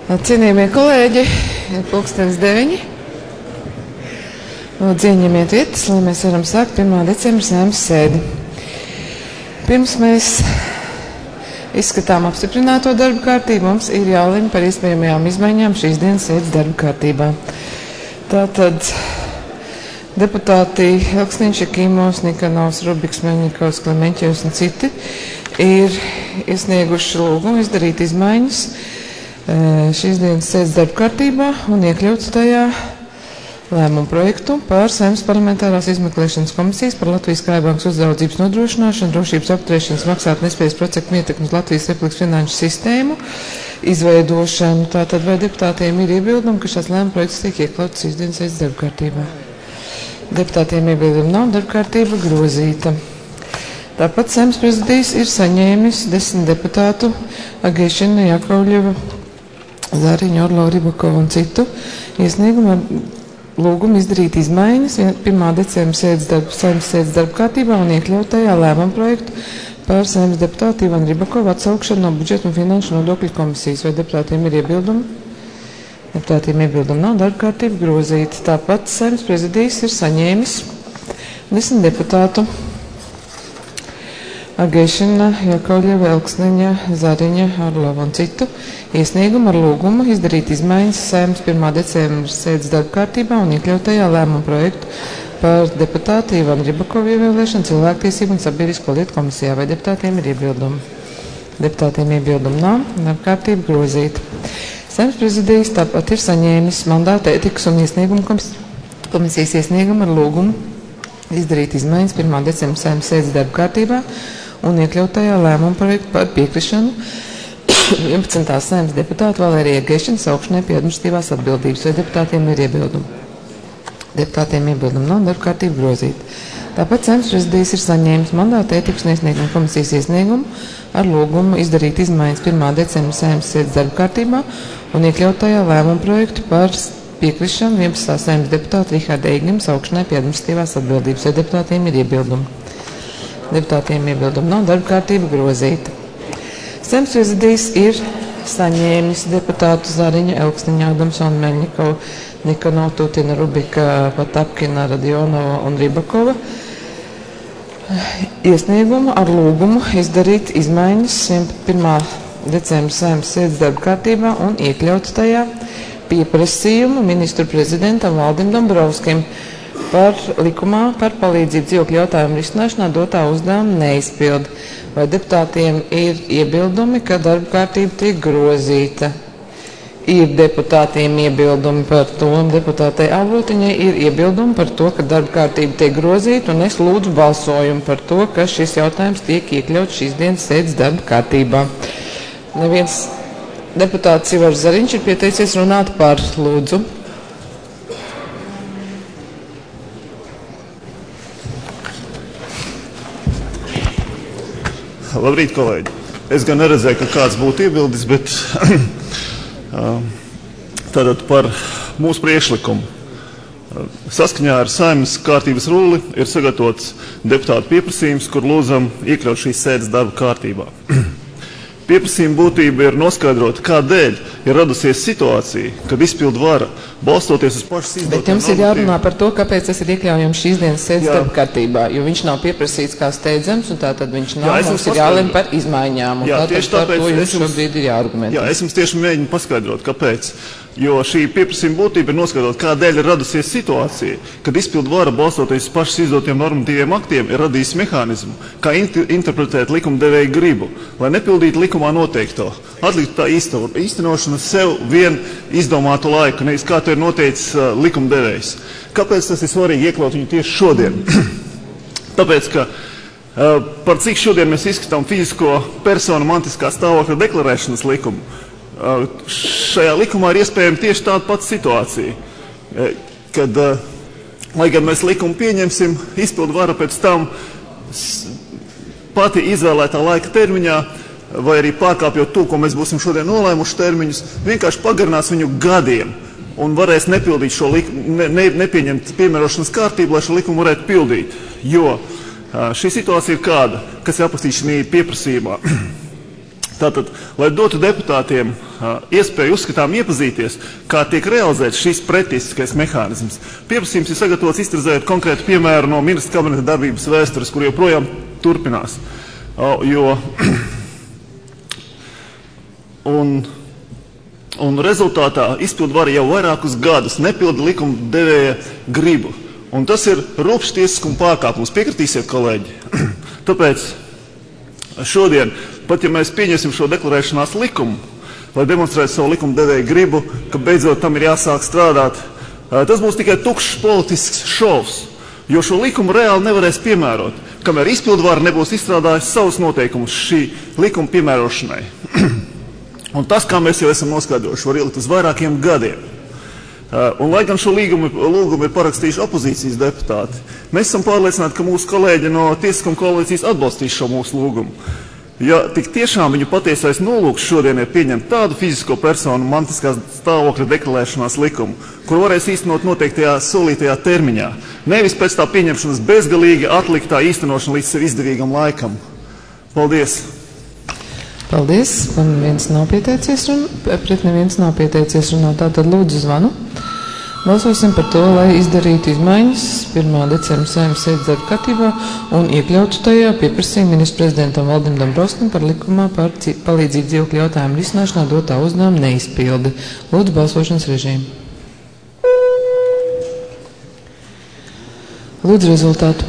Cienījamie kolēģi, ir 9:00. Lūdzu, ieņemiet vietas, lai mēs varam sākt 1. decembra Saeimas sēdi. Pirms mēs izskatām apstiprināto darba kārtību, mums ir jālemj par iespējamajām izmaiņām šīs dienas sēdes darba kārtībā. Tātad deputāti Elksniņš, Jakīmovs, Nikanovs, Rubiks, Meļņikovs, Klemeņķevs un citi ir iesnieguši lūgumu izdarīt izmaiņas šīs dienas sēdes darba kārtībā un iekļaut tajā lēmumu projektu par Saeimas parlamentārās izmeklēšanas komisijas par Latvijas Krājbankas uzraudzības nodrošināšanu, drošības apturēšanas maksātnespējas procentu ietekmi uz Latvijas Republikas finanšu sistēmu izveidošanu. Tātad vai deputātiem ir iebildumi, ka šāds lēmuma projekts tiek iekļauts šīs dienas sēdes darba kārtībā? Deputātiem iebildumi nav, darba kārtība grozīta. Tāpat Saeimas prezidijs ir saņēmis 10 deputātu Agēšina, Jakovļeva, Zāriņa, Orlova, Ribakova un citu iesniegumu ar lūgumu izdarīt izmaiņas 1. decembra Saeimas sēdes darba kārtībā un iekļaut tajā lēmumu projektu par Saeimas deputātu Ivanu Ribakovu atsaukšanu no budžeta un finanšu nodokļu komisijas. Vai deputātiem ir iebildumi? Deputātiem iebildumi nav, darba kārtība grozīta. Tāpat Saeimas prezidijs ir saņēmis 10 deputātu Agēšina, Jakovļeva, Elksniņa, Zariņa, Orlova un citu iesniegumu ar lūgumu izdarīt izmaiņas Saeimas 1. decembra sēdes darba kārtībā un iekļaut tajā lēmumu projektu par deputātu Ivanu Ribakovu ievēlēšanu cilvēktiesību un sabiedrisko lietu komisijā. Vai deputātiem ir iebildumi? Deputātiem iebildumi nav, darba kārtība grozīta. Saeimas prezidijs tāpat ir saņēmis mandāta ētikas un iesniegumu komisijas iesniegumu ar lūgumu izdarīt izmaiņas 1. decembra Saeimas sēdes darba kārtībā un iekļaut tajā lēmumu projektu par piekrišanu 11. Saeimas deputātu Valērija Agēšina saukšanai pie administratīvās atbildības. Vai deputātiem ir iebildumi? Deputātiem iebildumi nav, darba kārtība grozīta. Tāpat Saeimas prezidijs ir saņēmis mandāta ētikas un iesniegumu komisijas iesniegumu ar lūgumu izdarīt izmaiņas 1. decembra Saeimas sēdes darba kārtībā un iekļaut tajā lēmumu projektu par piekrišanu 11. Saeimas deputāta Riharda Eigļima saukšanai pie administratīvās atbildības. Vai deputātiem ir iebildumi? Deputātiem iebildumi nav, darba kārtība grozīta. Saeimas prezidijs ir saņēmis deputātu Zariņa, Elksniņa, Adamsona, Meļņikova, Nikanova, Tutina, Rubika, Patapkina, Radionova un Ribakova iesniegumu ar lūgumu izdarīt izmaiņas 1. decembra Saeimas sēdes darba kārtībā un iekļaut tajā pieprasījumu ministru prezidentam Valdim Dombrovskim par likumā par palīdzību dzīvokļu jautājumu risināšanā dotā uzdevuma neizpildi. Vai deputātiem ir iebildumi, ka darba kārtība tiek grozīta? Ir deputātiem iebildumi par to, un deputātei Avotiņai ir iebildumi par to, ka darba kārtība tiek grozīta, un es lūdzu balsojumu par to, ka šis jautājums tiek iekļauts šīs dienas sēdes darba kārtībā. Neviens deputāts Ivars Zariņš ir pieteicies runāt par, lūdzu. Labrīt, kolēģi. Es gan neredzēju, ka kāds būtu iebildis, bet tātad par mūsu priekšlikumu. Saskaņā ar Saeimas kārtības rulli ir sagatavots deputātu pieprasījums, kur lūdzam iekļaut šīs sēdes darba kārtībā. Pieprasījuma būtība ir noskaidrot, kādēļ ir radusies situācija, kad izpildu vara, balstoties uz pašas izdotiem Bet jums ir jārunā par to, kāpēc tas ir iekļaujams šīs dienas sēdes darba kārtībā, jo viņš nav pieprasīts kā steidzams, un tātad viņš nav, mums ir jālem par izmaiņām, un tātad par to jums šobrīd ir jāargumentē. Jā, es jums tieši mēģinu paskaidrot, kāpēc. Jo šī pieprasījuma būtība ir noskaidrot, kādēļ ir radusies situācija, kad izpildu vara, balstoties uz pašas izdotiem normatīviem aktiem, ir radījis mehānismu, kā interpretēt likumdevēju gribu, lai nepildītu likumā noteikto. Atlikt tā īstenošanu sev vien izdomātu laiku, nevis kā to ir noteicis likumdevējs. Kāpēc tas ir svarīgi iekļaut viņu tieši šodien? Tāpēc, ka par cik šodien mēs izskatām fizisko personu mantiskā stāvokļa deklarēšanas likumu, šajā likumā ir iespējama tieši tāda pati situācija, kad, lai gan mēs likumu pieņemsim, izpildu vara pēc tam pati izvēlētā laika termiņā, vai arī pārkāpjot to, ko mēs būsim šodien nolēmuši termiņus, vienkārši pagarinās viņu gadiem un varēs nepildīt šo likumu, nepieņemt piemērošanas kārtību, lai šo likumu varētu pildīt. Jo šī situācija ir kāda, kas ir aprakstīta šī pieprasījumā. Tātad, lai dotu deputātiem iespēju uzskatām iepazīties, kā tiek realizēts šis pretiesiskais mehānisms, pieprasījums ir sagatavots iztirzējot konkrētu piemēru no ministra kabineta darbības vēstures, kur joprojām turpinās. Un rezultātā izpildvara jau vairākus gadus nepilda likuma devēja gribu. Un tas ir rupšs tiesiskuma pārkāpums. Piekritīsiet, kolēģi? Tāpēc šodien, pat ja mēs pieņemsim šo deklarēšanās likumu, lai demonstrētu savu likuma devēju gribu, ka beidzot tam ir jāsāk strādāt, tas būs tikai tukšs politisks šovs, jo šo likumu reāli nevarēs piemērot, kamēr izpildvara nebūs izstrādājis savus noteikumus šī likuma piemērošanai. Un tas, kā mēs jau esam noskaidrojuši, var ielikt uz vairākiem gadiem. Un, lai gan šo lūgumu ir parakstījuši opozīcijas deputāti, mēs esam pārliecināti, ka mūsu kolēģi no tiesiskuma koalīcijas atbalstīs šo mūsu lūgumu. Ja tik tiešām viņu patiesais nolūks šodien ir pieņemt tādu fizisko personu mantiskās stāvokļa deklarēšanās likumu, kur varēs īstenot noteiktajā solītajā termiņā, nevis pēc tā pieņemšanas bezgalīgi atliktā īstenošana līdz sev izdevīgam laikam. Paldies! Paldies! Man neviens nav pieteicies runāt, tātad lūdzu zvanu. Balsosim par to, lai izdarītu izmaiņas 1. decembra Saeimas sēdes darba kārtībā un iekļautu tajā pieprasījumu ministru prezidentam Valdim Dombrovskam par likumā par palīdzību dzīvokļu jautājumu risināšanā dotā uzdevuma neizpildi. Lūdzu balsošanas režīmu. Lūdzu rezultātu.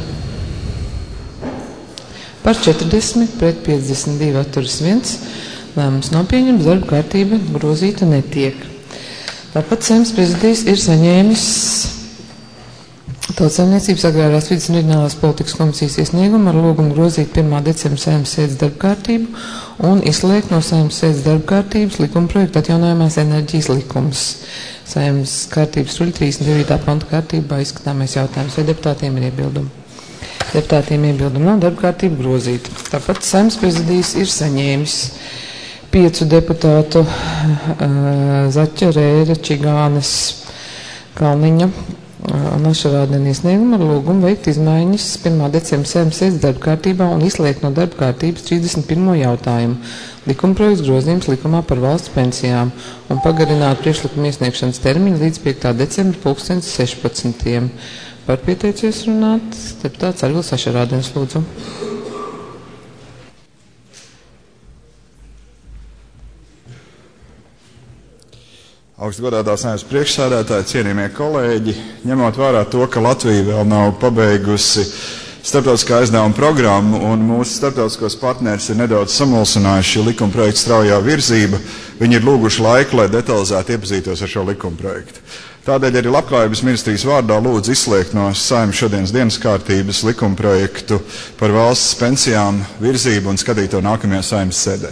Par 40 pret 52 atturas 1. Lēmums nav pieņemts, darba kārtība grozīta netiek. Tāpat Saeimas prezidijs ir saņēmis Tautsaimniecības agrārās vides un reģionālās politikas komisijas iesniegumu ar lūgumu grozīt 1. decembra Saeimas sēdes darba kārtību un izslēgt no Saeimas sēdes darba kārtības likumprojektu atjaunojamās enerģijas likums. Saeimas kārtības ruļa 39. panta kārtībā izskatāmais jautājums, vai deputātiem ir iebildumi. Deputātiem iebildumi nav, darba kārtība grozīta. Tāpat Saeimas prezidijs ir saņēmis 5 deputātu Zaķa, Rēra, Čigānes, Kalniņa un Ašarādena iesniegumu ar lūgumu veikt izmaiņas 1. decembra Saeimas sēdes darba kārtībā un izslēgt no darba kārtības 31. jautājumu likumprojekts grozījums likumā par valsts pensijām un pagarināt priekšlikumu iesniegšanas termiņu līdz 5. decembra 2016. Par pieteicies runāt deputāts Arvils Ašarādens, lūdzu. Augstgodātā Saeimas priekšsēdētāji, cienījamie kolēģi, ņemot vērā to, ka Latvija vēl nav pabeigusi starptautiskā aizdevuma programmu un mūsu starptautiskos partneris ir nedaudz samulsinājuši šī likuma projekta straujā virzība, viņi ir lūguši laiku, lai detalizēti iepazītos ar šo likuma projektu. Tādēļ arī Labklājības ministrijas vārdā lūdzu izslēgt no Saeimas šodienas dienas kārtības likuma projektu par valsts pensijām virzību un skatīt to nākamajā Saeimas sēdē.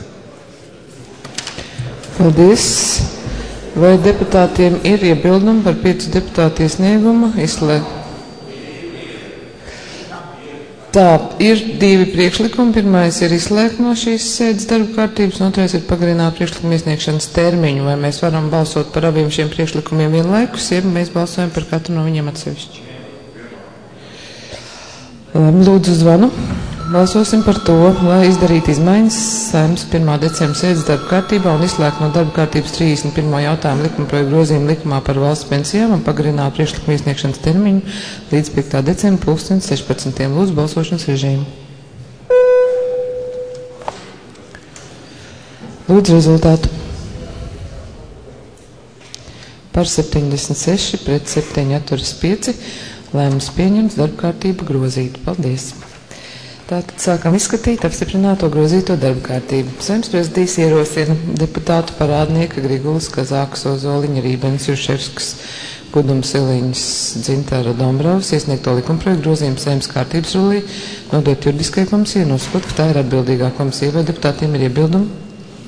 Paldies! Vai deputātiem ir iebildumi par 5 deputātu iesniegumu izslēgt? Tā, ir 2 priekšlikumi. Pirmais ir izslēgt no šīs sēdes darba kārtības, un otrais ir pagarināt priekšlikumu iesniegšanas termiņu. Vai mēs varam balsot par abiem šiem priekšlikumiem vienlaikus, ja mēs balsojam par katru no viņiem atsevišķi? Lūdzu zvanu. Balsosim par to, lai izdarītu izmaiņas Saeimas 1. decembra sēdes darba kārtībā un izslēgt no darba kārtības 31. jautājumu likumprojektu grozījumu likumā par valsts pensijām un pagarināt priekšlikumu iesniegšanas termiņu līdz 5. decembra 2016. Lūdzu balsošanas režīmu. Lūdzu rezultātu. Par 76 pret 7 atturas 5. Lēmums pieņemts, darba kārtība grozīta. Paldies! Tātad sākam izskatīt apstiprināto grozīto darba kārtību. Saeimas prezidijs ierosina deputātu parādnieka Grigulas, Kazākas, Ozoliņa, Rībenes, Juševskas, Gudums, Iliņas, Dzintara, Dombrovas iesniegto likumprojektu grozījumu Saeimas kārtības rullī nodot juridiskai komisijai, nosakot, ka tā ir atbildīgā komisija. Vai deputātiem ir iebildumi?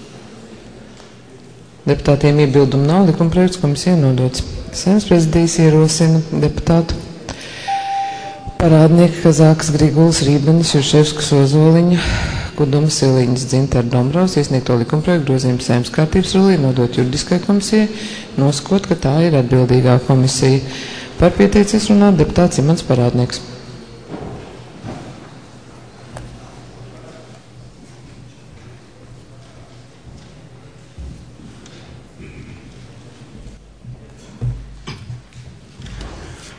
Deputātiem iebildumi nav, likumprojekts komisijai nodots. Saeimas prezidijs ierosina deputātu parādnieki Kazākas, Grigulas, Rībenes, Juševskas, Ozoliņa, Gudums, Iliņas, Dzintara, Dombrovas iesniegto likumprojektu grozījumu Saeimas kārtības rullī nodot juridiskai komisijai, nosakot, ka tā ir atbildīgā komisija. Par pieteicies runāt deputāts Imants Parādnieks.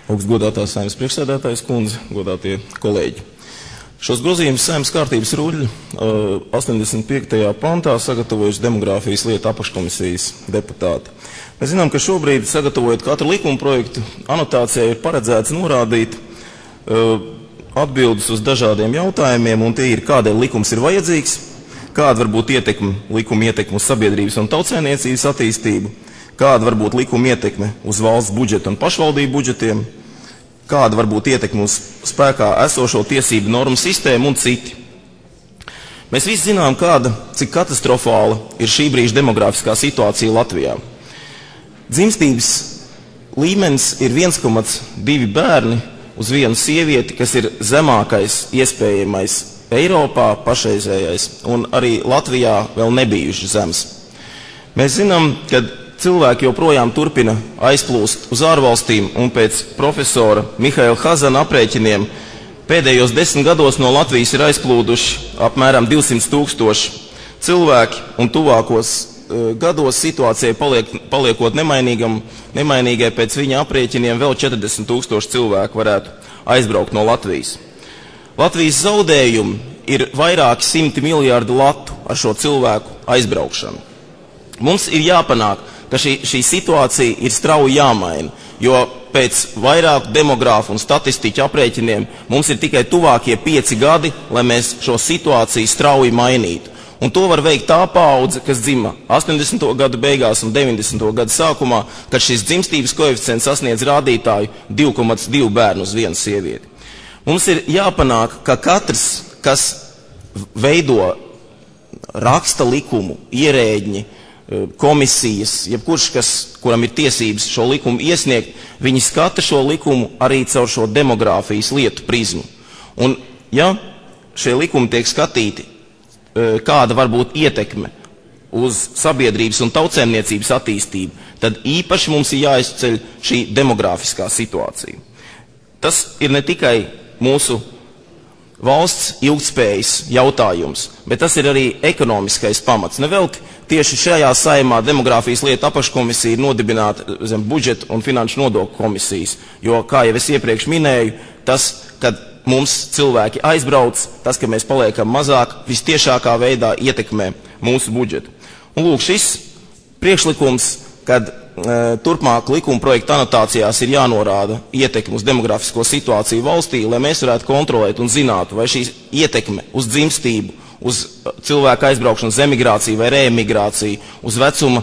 Augstgodātā Saeimas priekšsēdētājas kundze, godātie kolēģi. Šos grozījumus Saeimas kārtības ruļļi 85. pantā sagatavojuši demogrāfijas lietu apakškomisijas deputāti. Mēs zinām, ka šobrīd, sagatavojot katru likuma projektu, anotācijā ir paredzēts norādīt atbildes uz dažādiem jautājumiem, un tie ir, kādēļ likums ir vajadzīgs, kāda var būt likuma ietekme uz sabiedrības un tautsēmniecības attīstību, kāda var būt likuma ietekme uz valsts budžetu un pašvaldību budžetiem, kāda var būt ietekme uz spēkā esošo tiesību normu sistēmu un citi. Mēs visi zinām, cik katastrofāla ir šī brīža demografiskā situācija Latvijā. Dzimstības līmenis ir 1,2 bērni uz vienu sievieti, kas ir zemākais iespējamais Eiropā pašreizējais, un arī Latvijā vēl nebijuši zems. Mēs zinām, ka cilvēki joprojām turpina aizplūst uz ārvalstīm, un pēc profesora Mihaila Hazana aprēķiniem pēdējos 10 gados no Latvijas ir aizplūduši apmēram 200,000 cilvēki, un tuvākos gados situācijai paliekot nemainīgai pēc viņa aprēķiniem vēl 40,000 cilvēku varētu aizbraukt no Latvijas. Latvijas zaudējumi ir vairāki 100 miljārdu latu ar šo cilvēku aizbraukšanu. Mums ir jāpanāk, ka šī situācija ir strauji jāmaina, jo pēc vairāku demogrāfu un statistiķu aprēķiniem mums ir tikai tuvākie 5 gadi, lai mēs šo situāciju strauji mainītu. Un to var veikt tā paudze, kas dzima 80. gadu beigās un 90. gadu sākumā, kad šis dzimstības koeficients sasniedz rādītāju 2,2 bērnu uz vienu sievieti. Mums ir jāpanāk, ka katrs, kas veido raksta likumu, ierēģi, komisijas, jebkurš, kuram ir tiesības šo likumu iesniegt, viņi skata šo likumu arī caur šo demogrāfijas lietu prizmu. Un, ja šie likumi tiek skatīti, kāda var būt ietekme uz sabiedrības un tautsēmniecības attīstību, tad īpaši mums ir jāizceļ šī demogrāfiskā situācija. Tas ir ne tikai mūsu valsts ilgtspējas jautājums, bet tas ir arī ekonomiskais pamats. Nevelk tieši šajā Saeimā demogrāfijas lietu apakškomisija ir nodibināta zem budžeta un finanšu nodokļu komisijas, jo, kā jau es iepriekš minēju, tas, kad mums cilvēki aizbrauc, tas, ka mēs paliekam mazāk, vistiešākā veidā ietekmē mūsu budžetu. Un lūk, šis priekšlikums, kad turpmāk likuma projekta anotācijās ir jānorāda ietekme uz demografisko situāciju valstī, lai mēs varētu kontrolēt un zinātu, vai šī ietekme uz dzimstību, uz cilvēku aizbraukšanu uz emigrāciju vai reemigrāciju, uz vecuma,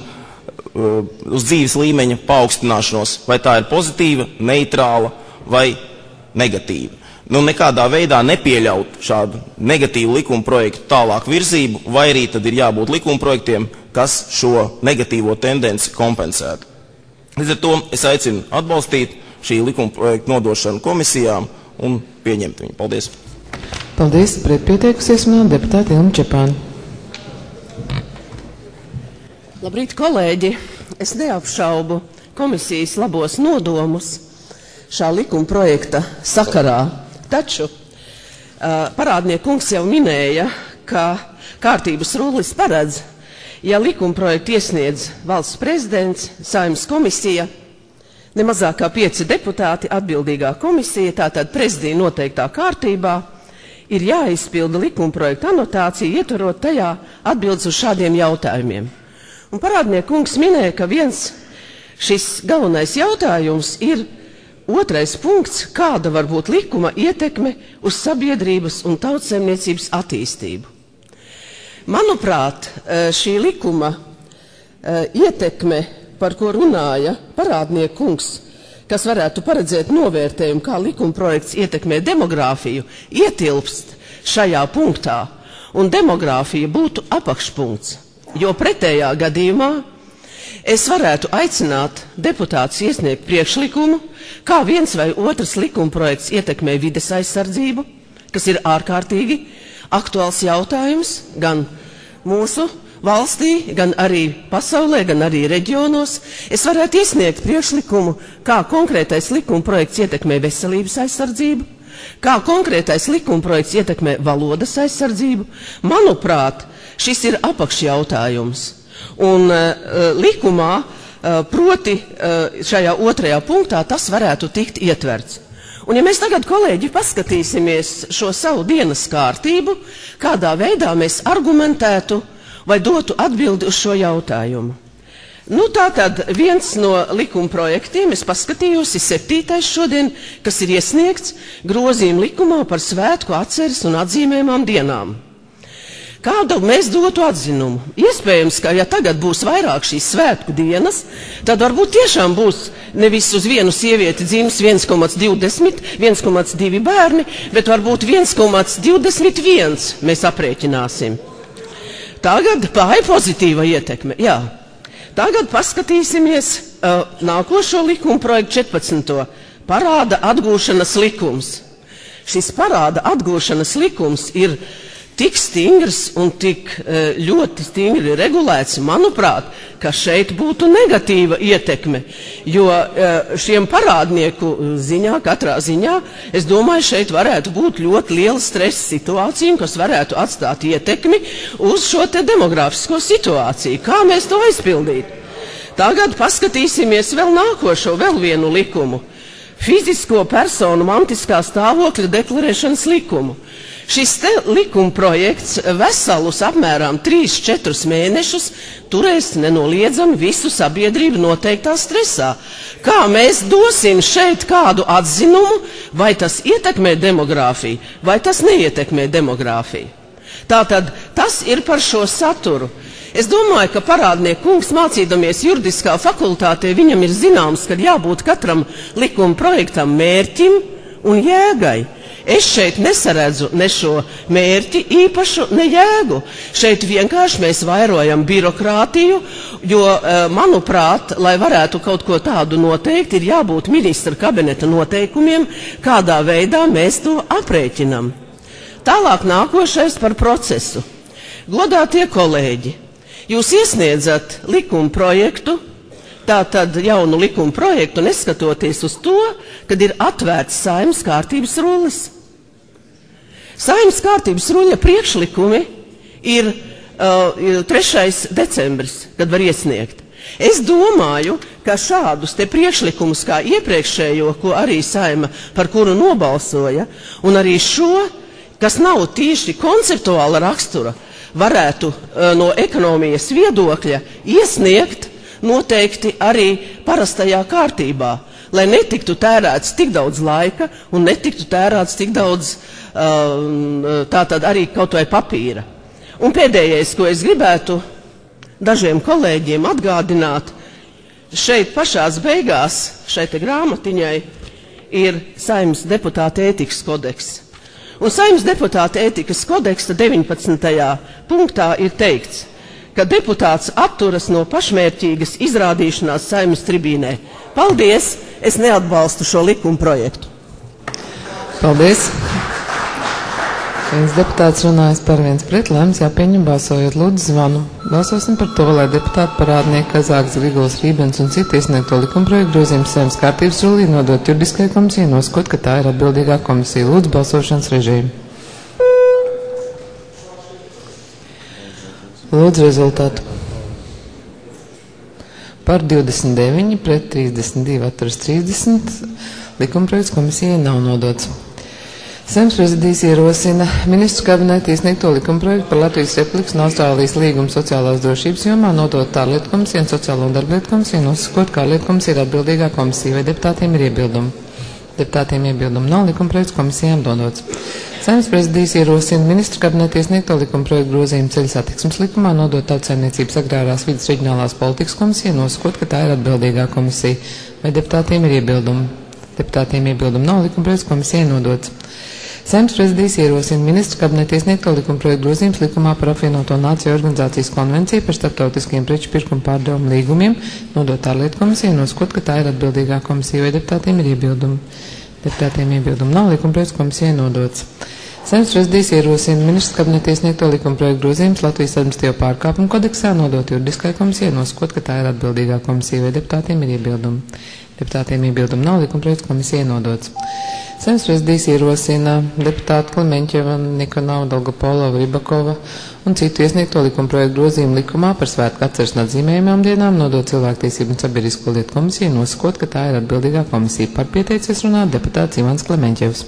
uz dzīves līmeņa paaugstināšanos, vai tā ir pozitīva, neitrāla vai negatīva. Nekādā veidā nepieļaut šādu negatīvu likuma projektu tālāk virzību, vai arī tad ir jābūt likuma projektiem, kas šo negatīvo tendenci kompensētu. Līdz ar to es aicinu atbalstīt šī likuma projektu nodošanu komisijām un pieņemt viņu. Paldies! Paldies! Pretpieteikusies man deputāti Ilma Čepāna. Labrīt, kolēģi! Es neapšaubu komisijas labos nodomus šā likuma projekta sakarā. Taču parādnieku kungs jau minēja, ka kārtības rullis paredz, ja likuma projektu iesniedz valsts prezidents, Saeimas komisija, ne mazāk kā 5 deputāti, atbildīgā komisija, tātad prezidija noteiktā kārtībā, ir jāizpilda likuma projektu anotācija, ieturot tajā atbildes uz šādiem jautājumiem. Un parādnieku kungs minēja, ka viens šis galvenais jautājums ir otrais punkts, kāda var būt likuma ietekme uz sabiedrības un tautsēmniecības attīstību. Manuprāt, šī likuma ietekme, par ko runāja parādnieku kungs, kas varētu paredzēt novērtējumu, kā likuma projekts ietekmē demogrāfiju, ietilpst šajā punktā, un demogrāfija būtu apakšpunkts, jo pretējā gadījumā es varētu aicināt deputātus iesniegt priekšlikumu, kā viens vai otrs likuma projekts ietekmē vides aizsardzību, kas ir ārkārtīgi aktuāls jautājums gan mūsu valstī, gan arī pasaulē, gan arī reģionos. Es varētu iesniegt priekšlikumu, kā konkrētais likuma projekts ietekmē veselības aizsardzību, kā konkrētais likuma projekts ietekmē valodas aizsardzību. Manuprāt, šis ir apakšjautājums. Un likumā proti šajā otrajā punktā tas varētu tikt ietverts. Un ja mēs tagad, kolēģi, paskatīsimies šo savu dienas kārtību, kādā veidā mēs argumentētu vai dotu atbildi uz šo jautājumu. Nu, tātad viens no likuma projektiem, es paskatījos, ir 7. šodien, kas ir iesniegts grozījuma likumā par svētku atceres un atzīmējumām dienām. Kādu mēs dotu atzinumu? Iespējams, ka ja tagad būs vairāk šīs svētku dienas, tad varbūt tiešām būs nevis uz vienu sievieti dzimis 1,20, 1,2 bērni, bet varbūt 1,21 mēs aprēķināsim. Tagad pāri pozitīva ietekme, jā. Tagad paskatīsimies nākošo likumu projektu 14. Parāda atgūšanas likums. Šis parāda atgūšanas likums ir tik stingrs un tik ļoti stingri regulēts, manuprāt, ka šeit būtu negatīva ietekme, jo šiem parādnieku ziņā, katrā ziņā, es domāju, šeit varētu būt ļoti liela stresa situācija, kas varētu atstāt ietekmi uz šo te demografisko situāciju. Kā mēs to aizpildīt? Tagad paskatīsimies vēl nākošo, vēl vienu likumu. Fizisko personu mantiskā stāvokļa deklarēšanas likumu. Šis likuma projekts veselus apmēram 3-4 mēnešus turēs nenoliedzami visu sabiedrību noteiktā stresā. Kā mēs dosim šeit kādu atzinumu, vai tas ietekmē demogrāfiju, vai tas neietekmē demogrāfiju? Tātad tas ir par šo saturu. Es domāju, ka parādnieku kungs mācīdamies juridiskā fakultātē, viņam ir zināms, ka jābūt katram likuma projektam mērķim un jēgai. Es šeit nesaredzu ne šo mērķi īpašu, ne jēgu. Šeit vienkārši mēs vairojam birokrātiju, jo, manuprāt, lai varētu kaut ko tādu noteikt, ir jābūt ministra kabineta noteikumiem, kādā veidā mēs to aprēķinam. Tālāk nākošais par procesu. Godātie kolēģi, jūs iesniedzat likuma projektu, tātad jaunu likuma projektu, neskatoties uz to, kad ir atvērts Saeimas kārtības rullis. Saeimas kārtības ruļa priekšlikumi ir 3. decembris, kad var iesniegt. Es domāju, ka šādus te priekšlikumus kā iepriekšējo, ko arī Saeima, par kuru nobalsoja, un arī šo, kas nav tīši konceptuāla rakstura, varētu no ekonomijas viedokļa iesniegt noteikti arī parastajā kārtībā, lai netiktu tērēts tik daudz laika un netiktu tērēts tik daudz tātad arī kaut vai papīra. Un pēdējais, ko es gribētu dažiem kolēģiem atgādināt, šeit pašās beigās, šeit grāmatiņai, ir Saeimas deputāta ētikas kodeks. Un Saeimas deputāta ētikas kodeksa 19. punktā ir teikts, ka deputāts atturas no pašmērķīgas izrādīšanās Saeimas tribīnē. Paldies! Es neatbalstu šo likuma projektu. Paldies! Viens deputāts runājas par, viens pret, lēmts jāpieņem balsojot. Lūdzu zvanu. Balsosim par to, lai deputāti parādnieki Kazāks, Grigols, Rībens un citi iesniegto likumprojektu grozījumu Saeimas kārtības rullī nodot juridiskajai komisijai, nosakot, ka tā ir atbildīgā komisija. Lūdzu balsošanas režīmu. Lūdzu rezultātu. Par 29, pret 32, atturas 30, likumprojekts komisijai nav nodots. Saeimas prezidijs ierosina ministru kabineta iesniegto likumprojektu par Latvijas Republikas un Austrālijas līgumu sociālās drošības jomā nodot ārlietu komisiju un sociālo un darbietu komisiju, nosakot, ka ārlietu komisija ir atbildīgā komisija, vai deputātiem ir iebildumi. Deputātiem iebildumu nav, likumprojekts komisijām dodots. Saeimas prezidijs ierosina ministru kabineta iesniegto likumprojektu grozījumu ceļu satiksmes likumā nodot Tautsaimniecības agrārās vides reģionālās politikas komisijai, nosakot, ka tā ir atbildīgā komisija, vai deputātiem ir iebildumi. Deputātiem iebildumu nav, likumprojekts komisijai nodots. Saeimas prezidijs ierosina ministru kabineta iesniegto likumprojektu grozījums likumā par apvienoto nāciju organizācijas konvenciju par starptautiskiem preču pirkumu pārdevumu līgumiem, nodot ārlietu komisijai, nosakot, ka tā ir atbildīgā komisija, vai deputātiem ir iebildumi. Deputātiem iebildumu nav, likumprojekts komisijai nodots. Saeimas prezidijs ierosina ministru kabineta iesniegto likumprojektu grozījumus Latvijas administratīvo pārkāpumu kodeksā, nodot juridiskai komisijai, nosakot, ka tā ir atbildīgā komisija, vai deputātiem ir iebildumi. Deputātiem iebildumu nav, likumprojekts komisijai nodots. Saeimas prezidijs ierosina deputātu Klimeņķeva, Nikonova, Dolgopolova, Ribakova un citu iesniegto likumprojektu grozījumu likumā par svētku atceres un atzīmējumām dienām nodot Cilvēktiesību un sabiedrisko lietu komisiju, nosakot, ka tā ir atbildīgā komisija. Par pieteicies runāt deputāts Ivans Klimeņķevs.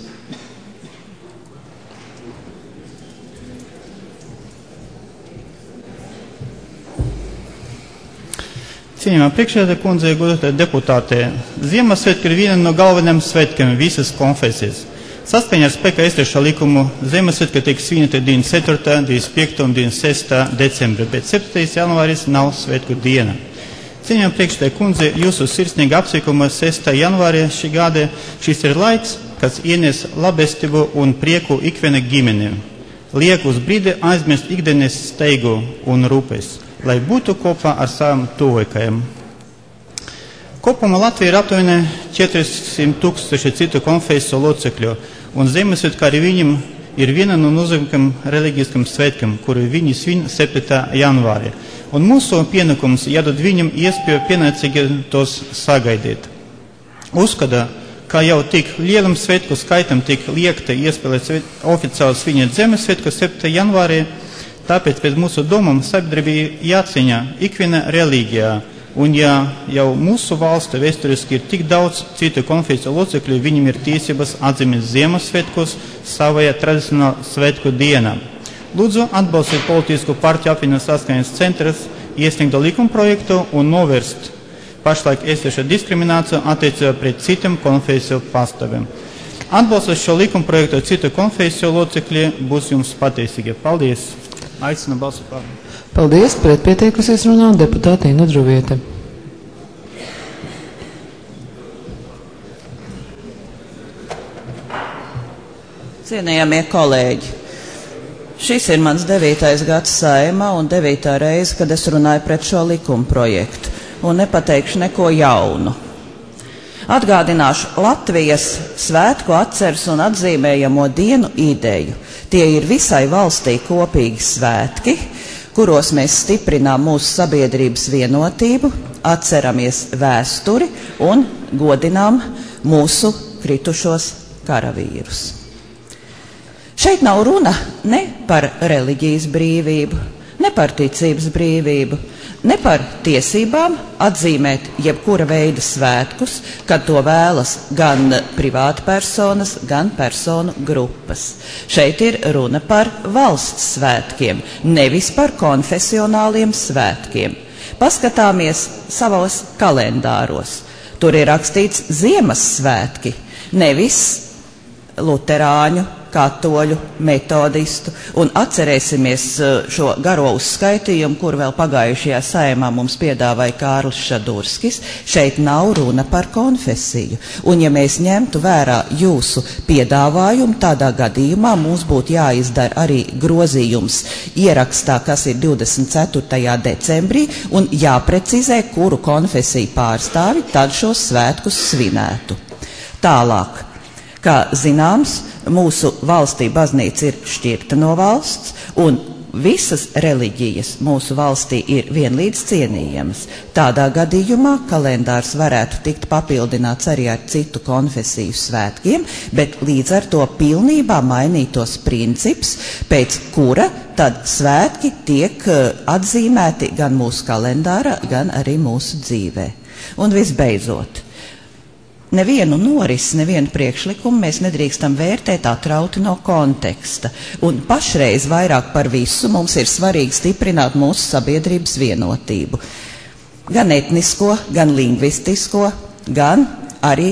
Cienījamā priekšsēdētāja kundze, godātie deputāti, Ziemassvētki ir viena no galvenajiem svētkiem visas konfesijas. Saskaņā ar spēkā esošo likumu Ziemassvētki tiek svinēti 24., 25. un 26. decembra, bet 7. janvāris nav svētku diena. Cienījamā priekšsēdētāja kundze, jūsu sirsnīga apsveikuma 6. janvārī šī gada, šis ir laiks, kas ienes labestību un prieku ikviena ģimenim. Liek uz brīdi aizmirst ikdienas steigu un rūpes, lai būtu kopā ar saviem tuvākajiem. Kopumā Latvija ir aptuveni 400,000 citu konfesiju locekļu, un Ziemassvētki arī viņiem ir viena no nozīmīgākajiem reliģiskajiem svētkiem, kuru viņi svin 7. janvārī. Un mūsu pienākums jādod viņiem iespēju pienācīgi tos sagaidīt. Uzskata, ka jau tik lielam svētku skaitam tiek liekta iespēja oficiāli svinēt Ziemassvētku 7. janvārī, tāpēc pēc mūsu domām sabiedrībai jācieņa ikviena reliģijā, un ja jau mūsu valsts vēsturiski ir tik daudz citu konfesiju locekļu, viņiem ir tiesības atzīmēt Ziemassvētkus savajā tradicionālā svētku dienā. Lūdzu, atbalstīt politisku partiju apvienības saskaņas centras iesniegto likumprojektu un novērst pašlaik esošo diskrimināciju attiecībā pret citiem konfesiju pārstāvjiem. Atbalstot šo likumprojektu citu konfesiju locekļi būs jums pateicīgi. Paldies! Aicinu balsot par. Paldies, pretpieteikusies runāt deputāte Ina Druviete. Cienījamie kolēģi, šis ir mans 9. gads Saeimā un 9. reize, kad es runāju pret šo likumprojektu, un nepateikšu neko jaunu. Atgādināšu Latvijas svētku atceres un atzīmējamo dienu ideju. Tie ir visai valstī kopīgi svētki, kuros mēs stiprinām mūsu sabiedrības vienotību, atceramies vēsturi un godinām mūsu kritušos karavīrus. Šeit nav runa ne par reliģijas brīvību, ne par ticības brīvību, ne par tiesībām atzīmēt jebkura veida svētkus, kad to vēlas gan privātpersonas, gan personu grupas. Šeit ir runa par valsts svētkiem, nevis par konfesionāliem svētkiem. Paskatāmies savos kalendāros. Tur ir rakstīts Ziemassvētki, nevis luterāņu, katoļu, metodistu, un atcerēsimies šo garo uzskaitījumu, kur vēl pagājušajā Saeimā mums piedāvāja Kārlis Šadurskis. Šeit nav runa par konfesiju, un ja mēs ņemtu vērā jūsu piedāvājumu, tādā gadījumā mums būtu jāizdara arī grozījums ierakstā, kas ir 24. decembrī, un jāprecizē, kuru konfesiju pārstāvi tad šos svētkus svinētu. Tālāk. Kā zināms, mūsu valstī baznīca ir šķirta no valsts, un visas reliģijas mūsu valstī ir vienlīdz cienījamas. Tādā gadījumā kalendārs varētu tikt papildināts arī ar citu konfesiju svētkiem, bet līdz ar to pilnībā mainītos princips, pēc kura tad svētki tiek atzīmēti gan mūsu kalendārā, gan arī mūsu dzīvē. Un visbeidzot, nevienu norisi, nevienu priekšlikumu mēs nedrīkstam vērtēt atrauti no konteksta. Un pašreiz vairāk par visu mums ir svarīgi stiprināt mūsu sabiedrības vienotību. Gan etnisko, gan lingvistisko, gan arī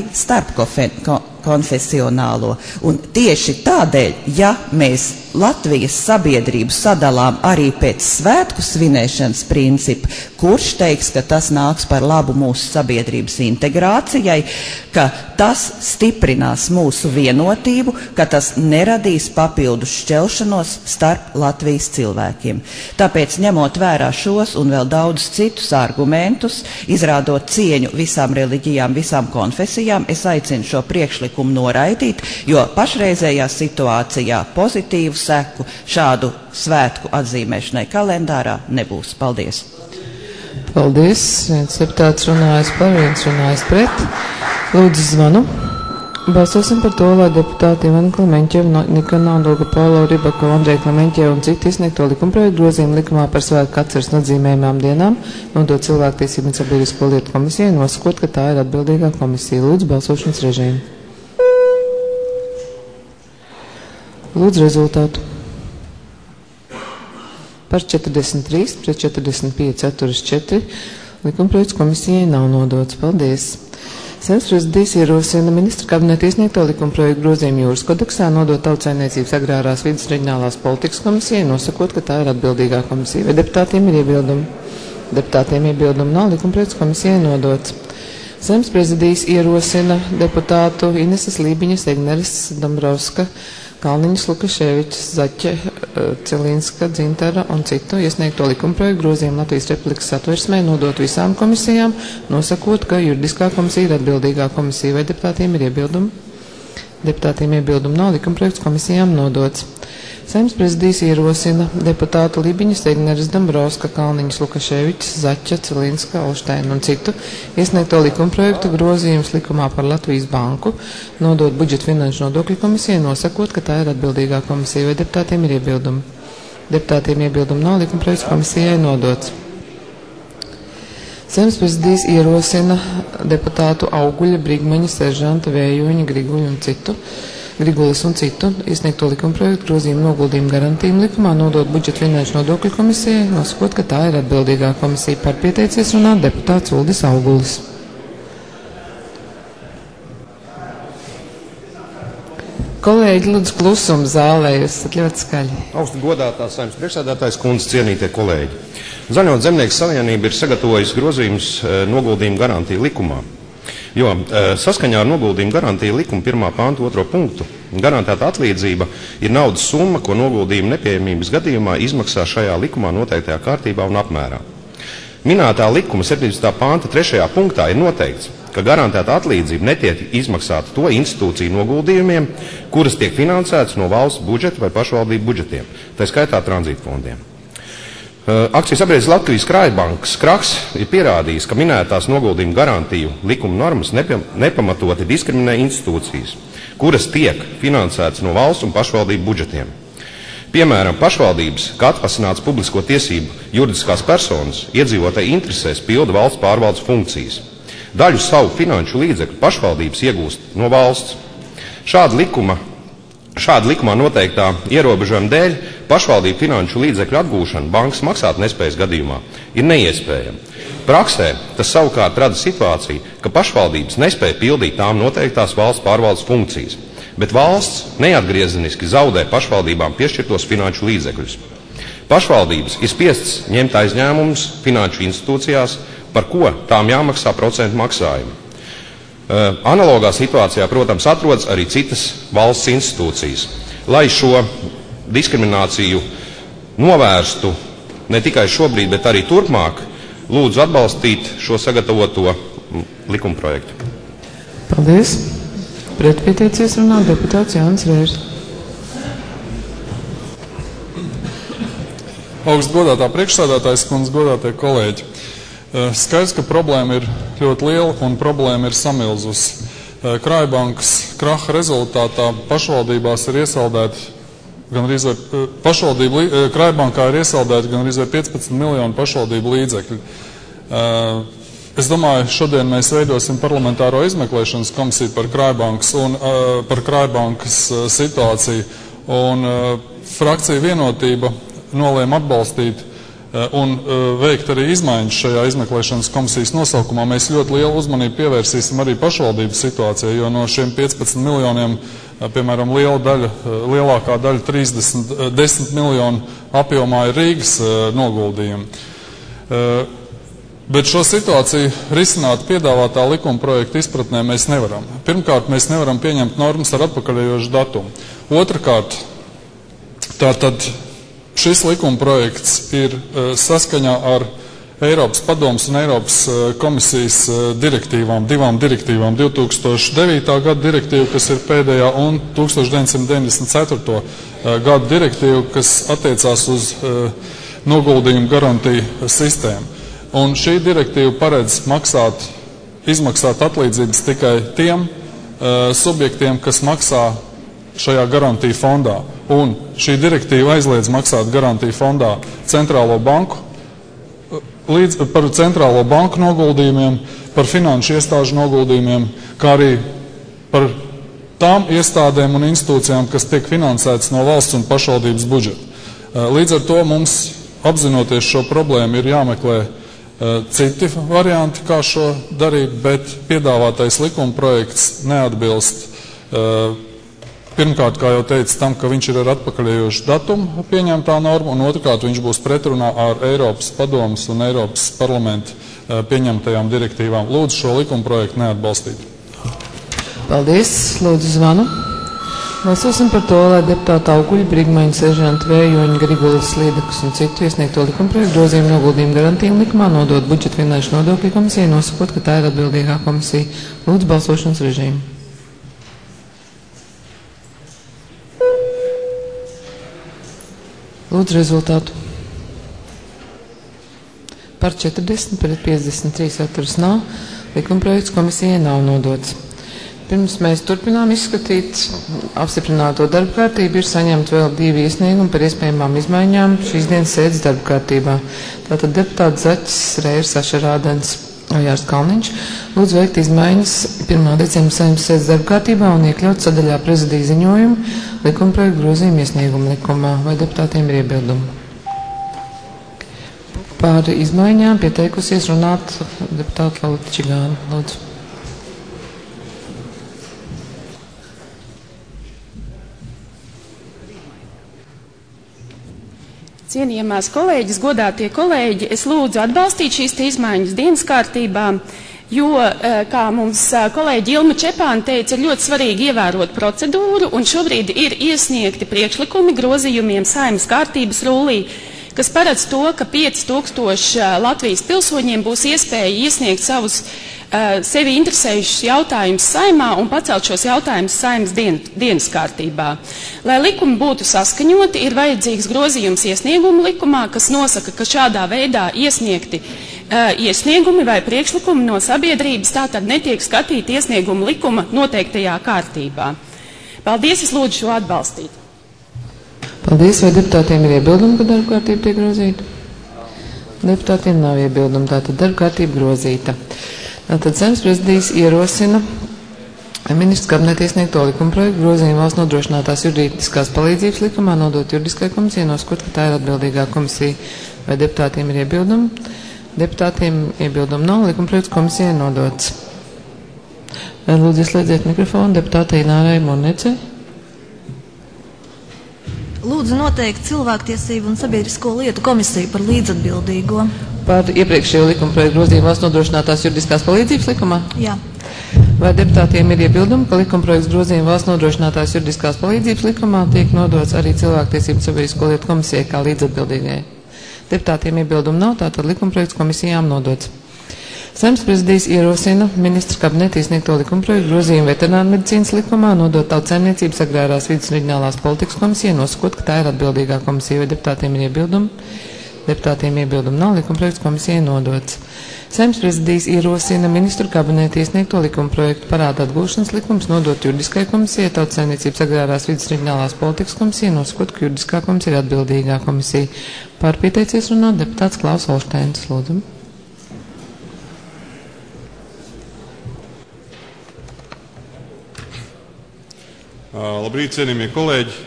starpkonfesionālo. Un tieši tādēļ, ja mēs Latvijas sabiedrību sadalām arī pēc svētku svinēšanas principa, kurš teiks, ka tas nāks par labu mūsu sabiedrības integrācijai, ka tas stiprinās mūsu vienotību, ka tas neradīs papildus šķelšanos starp Latvijas cilvēkiem. Tāpēc, ņemot vērā šos un vēl daudz citus argumentus, izrādot cieņu visām reliģijām, visām konfesijām, es aicinu šo priekšlikumu noraidīt, jo pašreizējā situācijā pozitīvu seku šādu svētku atzīmēšanai kalendārā nebūs. Paldies! Paldies! Viens deputāts runājas par, viens runājas pret. Lūdzu zvanu. Balsosim par to, lai deputāti Ivana Klemeņķeva, Nika Naudoga, Paulo Ribakova, Andreja Klemeņķeva un citi izsniegto likumprojektu grozījumu likumā par svētku atceres un atzīmējumām dienām nodot Cilvēktiesību un sabiedrisko lietu komisijai, nosakot, ka tā ir atbildīgā komisija. Lūdzu, balsošanas režīmu. Lūdzu rezultātu. Par 43, pret 45 atturas 4. Likumprojekts komisijai nav nodots. Paldies. Saimnes prezidijs ierosina ministra kabineta iesniegto likumprojektu grozījumu Jūras kodeksā nodot Tautsaimniecības agrārās vides reģionālās politikas komisijai, nosakot, ka tā ir atbildīgā komisija. Vai deputātiem ir iebildumi? Deputātiem iebildumi nav, likumprojekts komisijai nodots. Saimnes prezidijs ierosina deputātu Ineses Lībiņas, Egneres, Dombrovska, Kalniņas, Lukaševičs, Zaķe, Cilīnska, Dzintara un citu iesniegto likumprojektu grozījumu Latvijas Republikas satversmē nodot visām komisijām, nosakot, ka juridiskā komisija ir atbildīgā komisija. Vai deputātiem ir iebildumi? Deputātiem iebildumi nav, likumprojekts komisijām nodots. Saimnes prezidijs ierosina deputātu Lībiņas, Egneres, Dombrovska, Kalniņas, Lukaševičs, Zaķa, Cilīnska, Olšteina un citu iesniegto likumprojektu grozījumus likumā par Latvijas banku, nodot budžeta finanšu nodokļu komisijai, nosakot, ka tā ir atbildīgā komisija. Vai deputātiem ir iebildumi? Deputātiem iebildumi nav, likumprojekts komisijai nodots. Saimnes prezidijs ierosina deputātu Auguļa, Brigmaņa, Seržanta, Vējuņa, Grigulis un citu iesniegto likumprojektu grozījumu noguldījumu garantījumu likumā nodot budžeta finanšu nodokļu komisijai, nosakot, ka tā ir atbildīgā komisija. Par pieteicies runāt deputāts Uldis Augulis. Kolēģi, lūdzu klusumu zālē, jūs esat ļoti skaļi. Augstu godātā Saimnes priekšsēdētājs kundze, cienītie kolēģi. Zaļo zemnieku savienība ir sagatavojusi grozījumus noguldījumu garantiju likumā. Jo saskaņā ar noguldījumu garantiju likuma 1. panta 2. punktu garantēta atlīdzība ir naudas summa, ko noguldījuma nepieejamības gadījumā izmaksā šajā likumā noteiktajā kārtībā un apmērā. Minētā likuma 17. panta 3. punktā ir noteikts, ka garantēta atlīdzība netiek izmaksāta to institūciju noguldījumiem, kuras tiek finansētas no valsts budžeta vai pašvaldību budžetiem, tā skaitā tranzītfondiem. Akcijas sabiedrības Latvijas Krājbankas krahs ir pierādījis, ka minētās noguldījuma garantiju likuma normas nepamatoti diskriminē institūcijas, kuras tiek finansētas no valsts un pašvaldību budžetiem. Piemēram, pašvaldības, kā atpasināts publisko tiesību juridiskās personas, iedzīvotāju interesēs pilda valsts pārvaldes funkcijas. Daļu savu finanšu līdzekļu pašvaldības iegūst no valsts. Šāda likumā noteiktā ierobežojuma dēļ pašvaldību finanšu līdzekļu atgūšana bankas maksāt nespējas gadījumā ir neiespējama. Praksē tas savukārt rada situāciju, ka pašvaldības nespēja pildīt tām noteiktās valsts pārvaldes funkcijas, bet valsts neatgriezeniski zaudē pašvaldībām piešķirtos finanšu līdzekļus. Pašvaldības ir spiestas ņemt aizņēmumus finanšu institūcijās, par ko tām jāmaksā procentu maksājumu. Analogā situācijā, protams, atrodas arī citas valsts institūcijas. Lai šo diskrimināciju novērstu ne tikai šobrīd, bet arī turpmāk, lūdzu atbalstīt šo sagatavoto likumprojektu. Paldies. Pret pieteicies runāt deputāts Jānis Vērs. Augstu godātā priekšsēdētājs kundze, godātie kolēģi. Skaidrs, ka problēma ir ļoti liela un problēma ir samilzusi. Krājbankas kraha rezultātā pašvaldībās ir iesaldēti Krājbankā ir iesaldēti gan arī 15 miljonu pašvaldību līdzekļu. Es domāju, šodien mēs veidosim parlamentāro izmeklēšanas komisiju par Krājbankas situāciju, un frakcija Vienotība nolēma atbalstīt un veikt arī izmaiņas šajā izmeklēšanas komisijas nosaukumā. Mēs ļoti lielu uzmanību pievērsīsim arī pašvaldības situācijai, jo no šiem 15 miljoniem, piemēram, lielākā daļa 10 miljonu apjomā ir Rīgas noguldījumi. Bet šo situāciju risināt piedāvātā likuma projekta izpratnē mēs nevaram. Pirmkārt, mēs nevaram pieņemt normas ar atpakaļējošu datumu. Otrakārt, tātad šis likuma projekts ir saskaņā ar Eiropas padomes un Eiropas komisijas direktīvām, divām direktīvām, 2009. gada direktīvu, kas ir pēdējā, un 1994. gada direktīvu, kas attiecās uz noguldījumu garantiju sistēmu. Un šī direktīva paredz izmaksāt atlīdzības tikai tiem subjektiem, kas maksā šajā garantiju fondā. Un šī direktīva aizliedz maksāt garantiju fondā centrālo banku, par centrālo banku noguldījumiem, par finanšu iestāžu noguldījumiem, kā arī par tām iestādēm un institūcijām, kas tiek finansētas no valsts un pašvaldības budžeta. Līdz ar to mums, apzinoties šo problēmu, ir jāmeklē citi varianti, kā šo darīt, bet piedāvātais likuma projekts neatbilst pirmkārt, kā jau teicu, tam, ka viņš ir ar atpakaļējošu datumu pieņemtā norma, un otrkārt, viņš būs pretrunā ar Eiropas padomas un Eiropas parlamenta pieņemtajām direktīvām. Lūdzu šo likuma projektu neatbalstīt. Paldies. Lūdzu zvanu. Balsosim par to, lai deputāta Auguļa, Brigmaņa, Seržanta Vējoņa, Grigulas, Līdakas un citu iesniegto likuma projektu grozījumu noguldījumu garantījumu likumā nodot budžeta finanšu nodokļu komisijai, nosakot, ka tā ir atbildīgā komisija. Lūdzu balsošanas režīmu. Lūdzu rezultātu. Par 40, pret 53 atturas nav. Likumprojekts komisijai nav nodots. Pirms mēs turpinām izskatīt apstiprināto darba kārtību, ir saņemt vēl 2 iesniegumi par iespējamām izmaiņām šīs dienas sēdes darba kārtībā. Tātad deputāts Zaķis, Rērs, Ašarādens, Ojārs Kalniņš lūdzu veikt izmaiņas 1. decembra saimnes sēdes darba kārtībā un iekļaut sadaļā prezidija ziņojumu likumprojektu grozījumu iesniegumu likumā. Vai deputātiem ir iebildumi? Par izmaiņām pieteikusies runāt deputāta Lalita Čigāna. Lūdzu. Cienījamās kolēģis, godātie kolēģi, es lūdzu atbalstīt šīs izmaiņas dienas kārtībā, jo, kā mums kolēģi Ilma Čepāna teica, ir ļoti svarīgi ievērot procedūru, un šobrīd ir iesniegti priekšlikumi grozījumiem Saeimas kārtības rullī, kas paredz to, ka 5000 Latvijas pilsoņiem būs iespēja iesniegt savus sevi interesējušus jautājumus Saeimā un pacelt šos jautājumus Saeimas dienas kārtībā. Lai likumi būtu saskaņoti, ir vajadzīgs grozījums iesniegumu likumā, kas nosaka, ka šādā veidā iesniegti iesniegumi vai priekšlikumi no sabiedrības tātad netiek skatīti iesniegumu likuma noteiktajā kārtībā. Paldies, es lūdzu šo atbalstīt. Paldies, vai deputātiem ir iebildumi, ka darba kārtība tiek grozīta? Deputātiem nav iebildumi, tātad darba kārtība grozīta. Tātad Saeimas prezidijs ierosina ministrs kabineta iesniegto likumprojektu grozījumu valsts nodrošinātās juridiskās palīdzības likumā nodot juridiskai komisijai, nosakot, ka tā ir atbildīgā komisija. Vai deputātiem ir iebildumi? Deputātiem iebildumi nav, likumprojekts komisijai nodots. Lūdzu, ieslēdziet mikrofonu deputātei Inārai Monecei. Lūdzu noteikt cilvēktiesību un sabiedrisko lietu komisiju par līdzatbildīgo. Par iepriekšējo likumprojektu grozījumu valsts nodrošinātās juridiskās palīdzības likumā? Jā. Vai deputātiem ir iebildumi, ka likumprojekts grozījumu valsts nodrošinātās juridiskās palīdzības likumā tiek nodots arī cilvēktiesību un sabiedrisko lietu komisijai kā līdzatbildīgai? Deputātiem iebildumi nav, tātad likumprojekts komisijām nodots. Saeimas prezidijs ierosina ministrs kabineta iesniegto likumprojektu grozījumu veterināru medicīnas likumā, nodot Tautsaimniecības agrārās vides un reģionālās politikas komisijai, nosakot, ka tā ir atbildīgā komisija. Vai deputātiem ir iebildumi? Deputātiem iebildumi nav, likumprojekts komisijai nodots. Saeimas prezidijs ierosina ministru kabineta iesniegto likumprojektu parāda atgūšanas likums, nodot juridiskai komisijai, Tautsaimniecības agrārās vides un reģionālās politikas komisijai, nosakot, ka juridiskā komisija ir atbildīgā komisija. Par pieteicies runāt deputāts Klaus Olšteinis. Lūdzu. Labrīt, cienījamie kolēģi.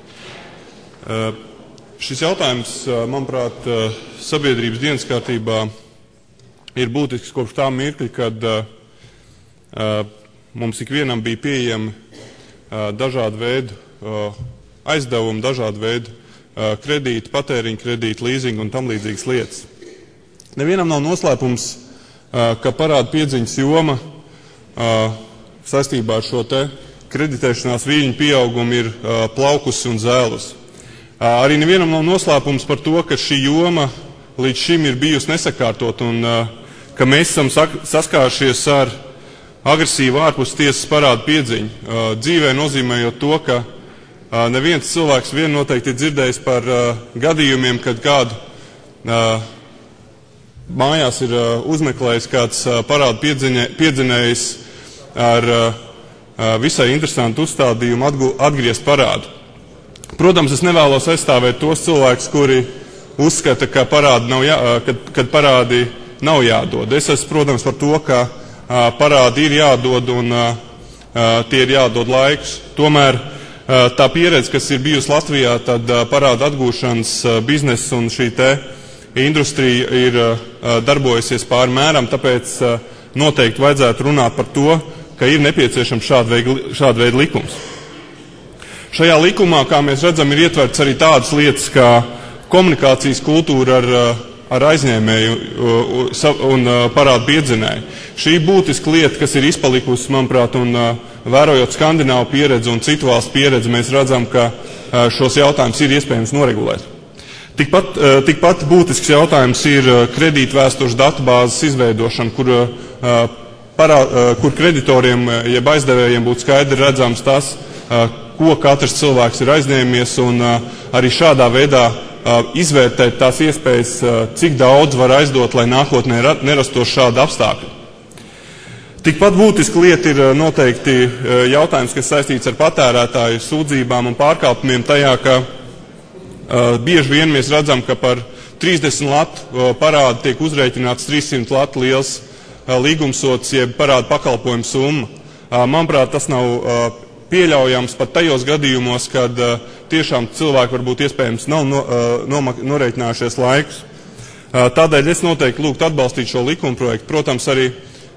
Šis jautājums, manuprāt, sabiedrības dienas kārtībā ir būtisks kopš tā mirkļa, kad mums ikvienam bija pieejami dažādu veidu aizdevumi, dažādu veidu kredīti, patēriņa kredīti, līzingi un tam līdzīgas lietas. Nevienam nav noslēpums, ka parāda piedziņas joma saistībā ar šo te kreditēšanās viļņu pieaugumu ir plaukusi un zēlusi. Arī nevienam nav noslēpums par to, ka šī joma līdz šim ir bijusi nesakārtot un ka mēs esam saskāršies ar agresīvu ārpus tiesas parādu piedziņu. Dzīvē nozīmējot to, ka neviens cilvēks vien noteikti ir dzirdējis par gadījumiem, kad kādu mājās ir uzmeklējis kāds parādu piedzinējs ar visai interesantu uzstādījumu atgriezt parādu. Protams, es nevēlos aizstāvēt tos cilvēkus, kuri uzskata, ka parādi nav jādod. Es esmu, protams, par to, ka parādi ir jādod un tie ir jādod laikus. Tomēr tā pieredze, kas ir bijusi Latvijā, tad parāda atgūšanas bizness un šī te industrija ir darbojusies pāri mēram, tāpēc noteikti vajadzētu runāt par to, ka ir nepieciešams šāda veida likums. Šajā likumā, kā mēs redzam, ir ietverts arī tādas lietas, kā komunikācijas kultūra ar aizņēmēju un parādu piedzinēju. Šī būtiska lieta, kas ir izpalikusi, manuprāt, un vērojot Skandināvu pieredzi un citu valstu pieredzi, mēs redzam, ka šos jautājumus ir iespējams noregulēt. Tikpat būtisks jautājums ir kredītvēstures datubāzes izveidošana, kur kreditoriem, jeb aizdevējiem būtu skaidri redzams tas, ko katrs cilvēks ir aizņēmies, un arī šādā veidā izvērtēt tās iespējas, cik daudz var aizdot, lai nākotnē nerastos šādi apstākļi. Tikpat būtiska lieta ir noteikti jautājums, kas saistīts ar patērētāju sūdzībām un pārkāpumiem tajā, ka bieži vien mēs redzam, ka par 30 latu parādu tiek uzrēķināts 300 latu liels līgumsots, jeb parādu pakalpojumu summa. Manuprāt, tas nav pieļaujams pat tajos gadījumos, kad tiešām cilvēki varbūt iespējams nav norēķinājušies laikus. Tādēļ es noteikti lūgtu atbalstīt šo likumprojektu. Protams, arī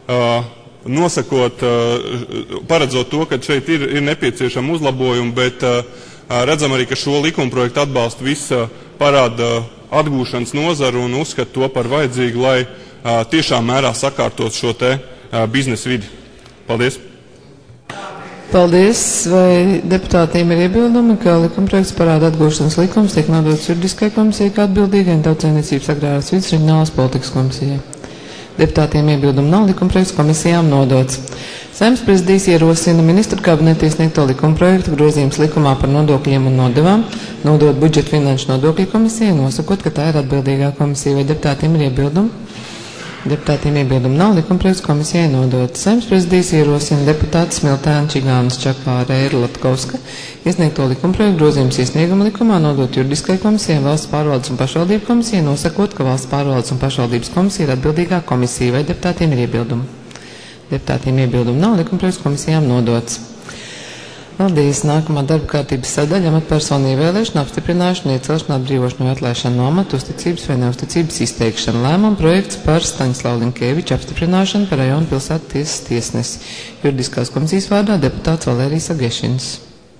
paredzot to, ka šeit ir nepieciešama uzlabojuma, bet redzam arī, ka šo likumprojektu atbalsta visa parāda atgūšanas nozara un uzskata to par vajadzīgu, lai tiešām mērā sakārtot šo te biznesa vidi. Paldies! Paldies! Vai deputātiem ir iebildumi, ka likumprojekts parāda atgūšanas likums tiek nodots juridiskai komisijai kā atbildīgai un Tautsēmniecības agrārās vides reģionālās politikas komisijai? Deputātiem iebildumu nav, likumprojekts komisijām nodots. Saeimas prezidijs ierosina ministru kabineta iesniegto likumprojektu grozījums likumā par nodokļiem un nodevām, nodot budžeta finanšu nodokļu komisijai, nosakot, ka tā ir atbildīgā komisija. Vai deputātiem ir iebildumi? Deputātiem iebildumu nav, likumprojekts komisijai nodots. Saeimas prezidijs ierosina deputāti Smiltēna, Čigānas, Čakāra, Eira, Latkovska iesniegto likumprojektu grozījums iesnieguma likumā, nodot juridiskai komisijai, valsts pārvaldes un pašvaldību komisijai, nosakot, ka valsts pārvaldes un pašvaldības komisija ir atbildīgā komisija. Vai deputātiem ir iebildumi? Deputātiem iebildumu nav, likumprojekts komisijām nodots. Paldies. Nākamā darba kārtības sadaļa amatpersonu ievēlēšana, apstiprināšana, iecelšana, atbrīvošana vai atlaišana no amata, uzticības vai neuzticības izteikšana. Lēmuma projekts par Staņislavu Linkēviču apstiprināšanu par rajonu pilsētu tiesas tiesnesi. Juridiskās komisijas vārdā deputāts Valērijas Agešins.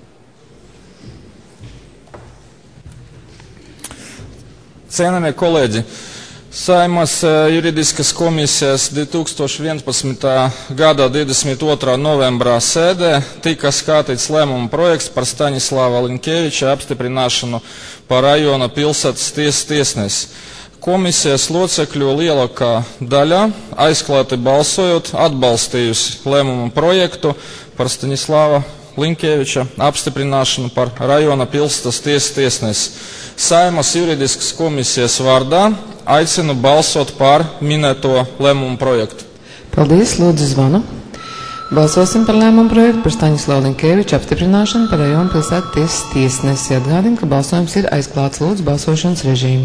Cienījamie kolēģi, Saeimas juridiskas komisijas 2011. gada 22. novembrā sēdē tika skatīts lēmuma projekts par Staņislava Linkēviča apstiprināšanu par rajona pilsētas tiesas tiesnesi. Komisijas locekļu lielākā daļa aizklāti balsojot atbalstījusi lēmuma projektu par Staņislava Linkēviča apstiprināšanu par rajona pilsētas tiesas tiesnesi. Saeimas juridiskas komisijas vārdā aicinu balsot par minēto lēmumu projektu. Paldies, lūdzu zvanu. Balsosim par lēmumu projektu par Staņislavu Linkēviču apstiprināšanu par rajonu pilsētu tiesas tiesnesi. Atgādinu, ka balsojums ir aizklāts. Lūdzu balsošanas režīmu.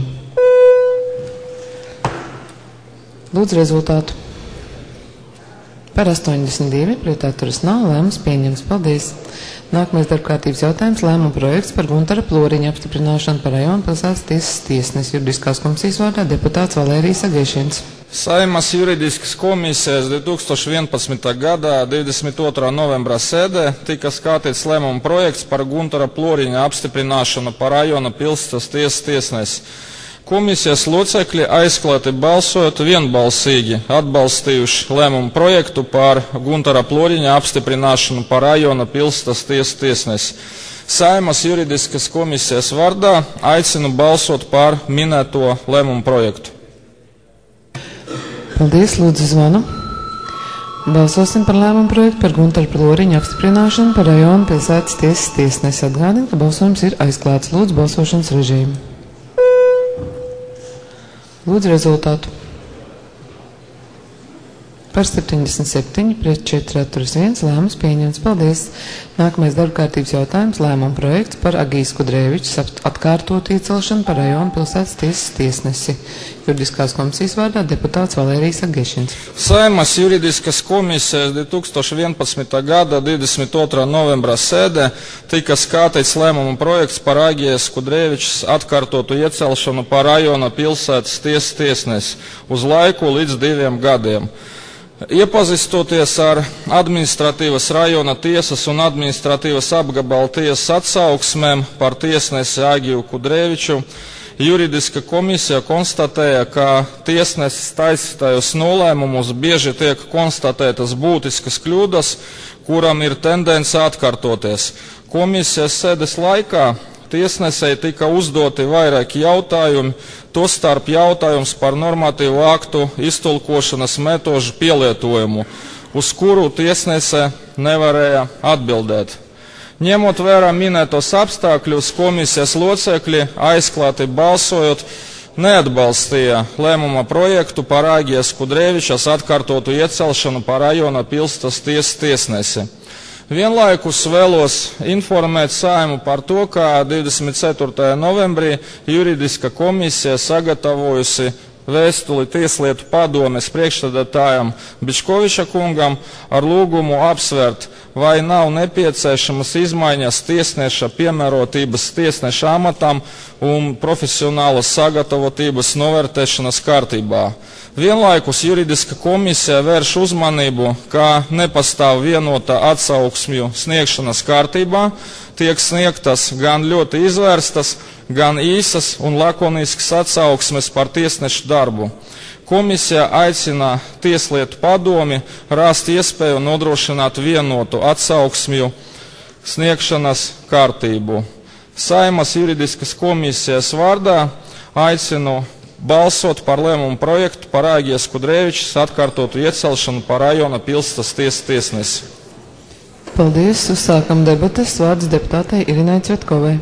Lūdzu rezultātu. Par 82, pret atturas nav, lēmums pieņems. Paldies. Nākamais darbkārtības jautājums - lēmuma projekts par Guntara Ploriņa apstiprināšanu par rajonu pilsētas tiesas tiesnesi. Juridiskās komisijas vārdā deputāts Valērijas Agešins. Saeimas juridiskas komisijas 2011. gada 22. novembrā sēdē tika skatīts lēmuma projekts par Guntara Ploriņa apstiprināšanu par rajona pilsētas tiesas tiesnesi. Komisijas locekļi aizklāti balsojot vienbalsīgi atbalstījuši lēmumu projektu par Guntara Ploriņa apstiprināšanu par rajona pilsētas tiesas tiesnesi. Saeimas juridiskas komisijas vārdā aicinu balsot par minēto lēmumu projektu. Paldies, lūdzu zvanu. Balsosim par lēmumu projektu par Guntara Ploriņa apstiprināšanu par rajona pilsētas tiesas tiesnesi. Atgādinu, ka balsojums ir aizklāts. Lūdzu balsošanas režīmu. Lūdzu rezultātu. Par 77 pret 4 atturas 1 lēmums pieņemts. Paldies. Nākamais darba kārtības jautājums - lēmuma projekts par Agijas Kudrēvičs atkārtotu iecelšanu par rajona pilsētas tiesas tiesnesi. Juridiskās komisijas vārdā deputāts Valērijas Agešins. Saeimas juridiskas komisijas 2011. gada 22. novembra sēdē tika skatīts lēmuma projekts par Agijas Kudrēvičs atkārtotu iecelšanu par rajona pilsētas tiesas tiesnesi uz laiku līdz 2 gadiem. Iepazīstoties ar administratīvas rajona tiesas un administratīvas apgabala tiesas atsauksmēm par tiesnesi Agiju Kudrēviču, juridiska komisija konstatēja, ka tiesneses taisītajos nolēmumus bieži tiek konstatētas būtiskas kļūdas, kuram ir tendence atkārtoties. Komisijas sēdes laikā tiesnesei tika uzdoti vairāki jautājumi, tostarp jautājums par normatīvu aktu iztulkošanas metožu pielietojumu, uz kuru tiesnese nevarēja atbildēt. Ņemot vērā minētos apstākļus, komisijas locekļi aizklāti balsojot neatbalstīja lēmuma projektu par Agijas Kudrēvičas atkārtotu iecelšanu par rajona pilsētas tiesas tiesnesi. Vienlaikus vēlos informēt Saeimu par to, ka 24. novembrī juridiska komisija sagatavojusi vēstuli Tieslietu padomes priekšsēdētājam Bičkoviča kungam ar lūgumu apsvērt, vai nav nepieciešamas izmaiņas tiesneša piemērotības tiesneša amatam un profesionālas sagatavotības novērtēšanas kārtībā. Vienlaikus juridiska komisija vērš uzmanību, ka nepastāv vienota atsauksmju sniegšanas kārtībā, tiek sniegtas gan ļoti izvērstas, gan īsas un lakoniskas atsauksmes par tiesnešu darbu. Komisija aicina Tieslietu padomi rast iespēju nodrošināt vienotu atsauksmju sniegšanas kārtību. Saeimas juridiskas komisijas vārdā aicinu balsot par lēmumu projektu par Agijas Kudrēvičas atkārtotu iecelšanu par rajona pilsētas tiesas tiesnesi. Paldies. Uzsākam debates. Vārds deputātei Irinai Cvetkovai.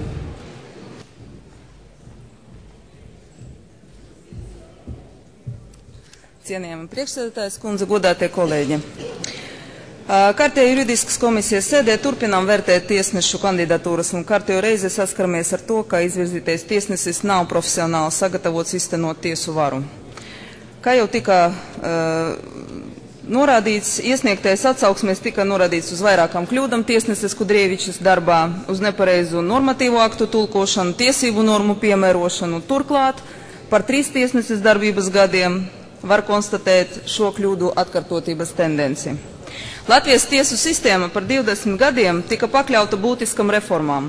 Cienījama priekšsēdētājas kundze, godātie kolēģi. Kārtējā juridiskas komisijas sēdē turpinām vērtēt tiesnešu kandidatūras un kārtējo reizi saskaramies ar to, ka izvirzītais tiesnesis nav profesionāli sagatavots iztenot tiesu varu. Kā jau tika norādīts, iesniegtais atsauksmēs tika norādīts uz vairākām kļūdām tiesneses Kudrēvičas darbā, uz nepareizu normatīvo aktu tulkošanu, tiesību normu piemērošanu. Turklāt par 3 tiesneses darbības gadiem var konstatēt šo kļūdu atkārtotības tendenci. Latvijas tiesu sistēma par 20 gadiem tika pakļauta būtiskam reformām.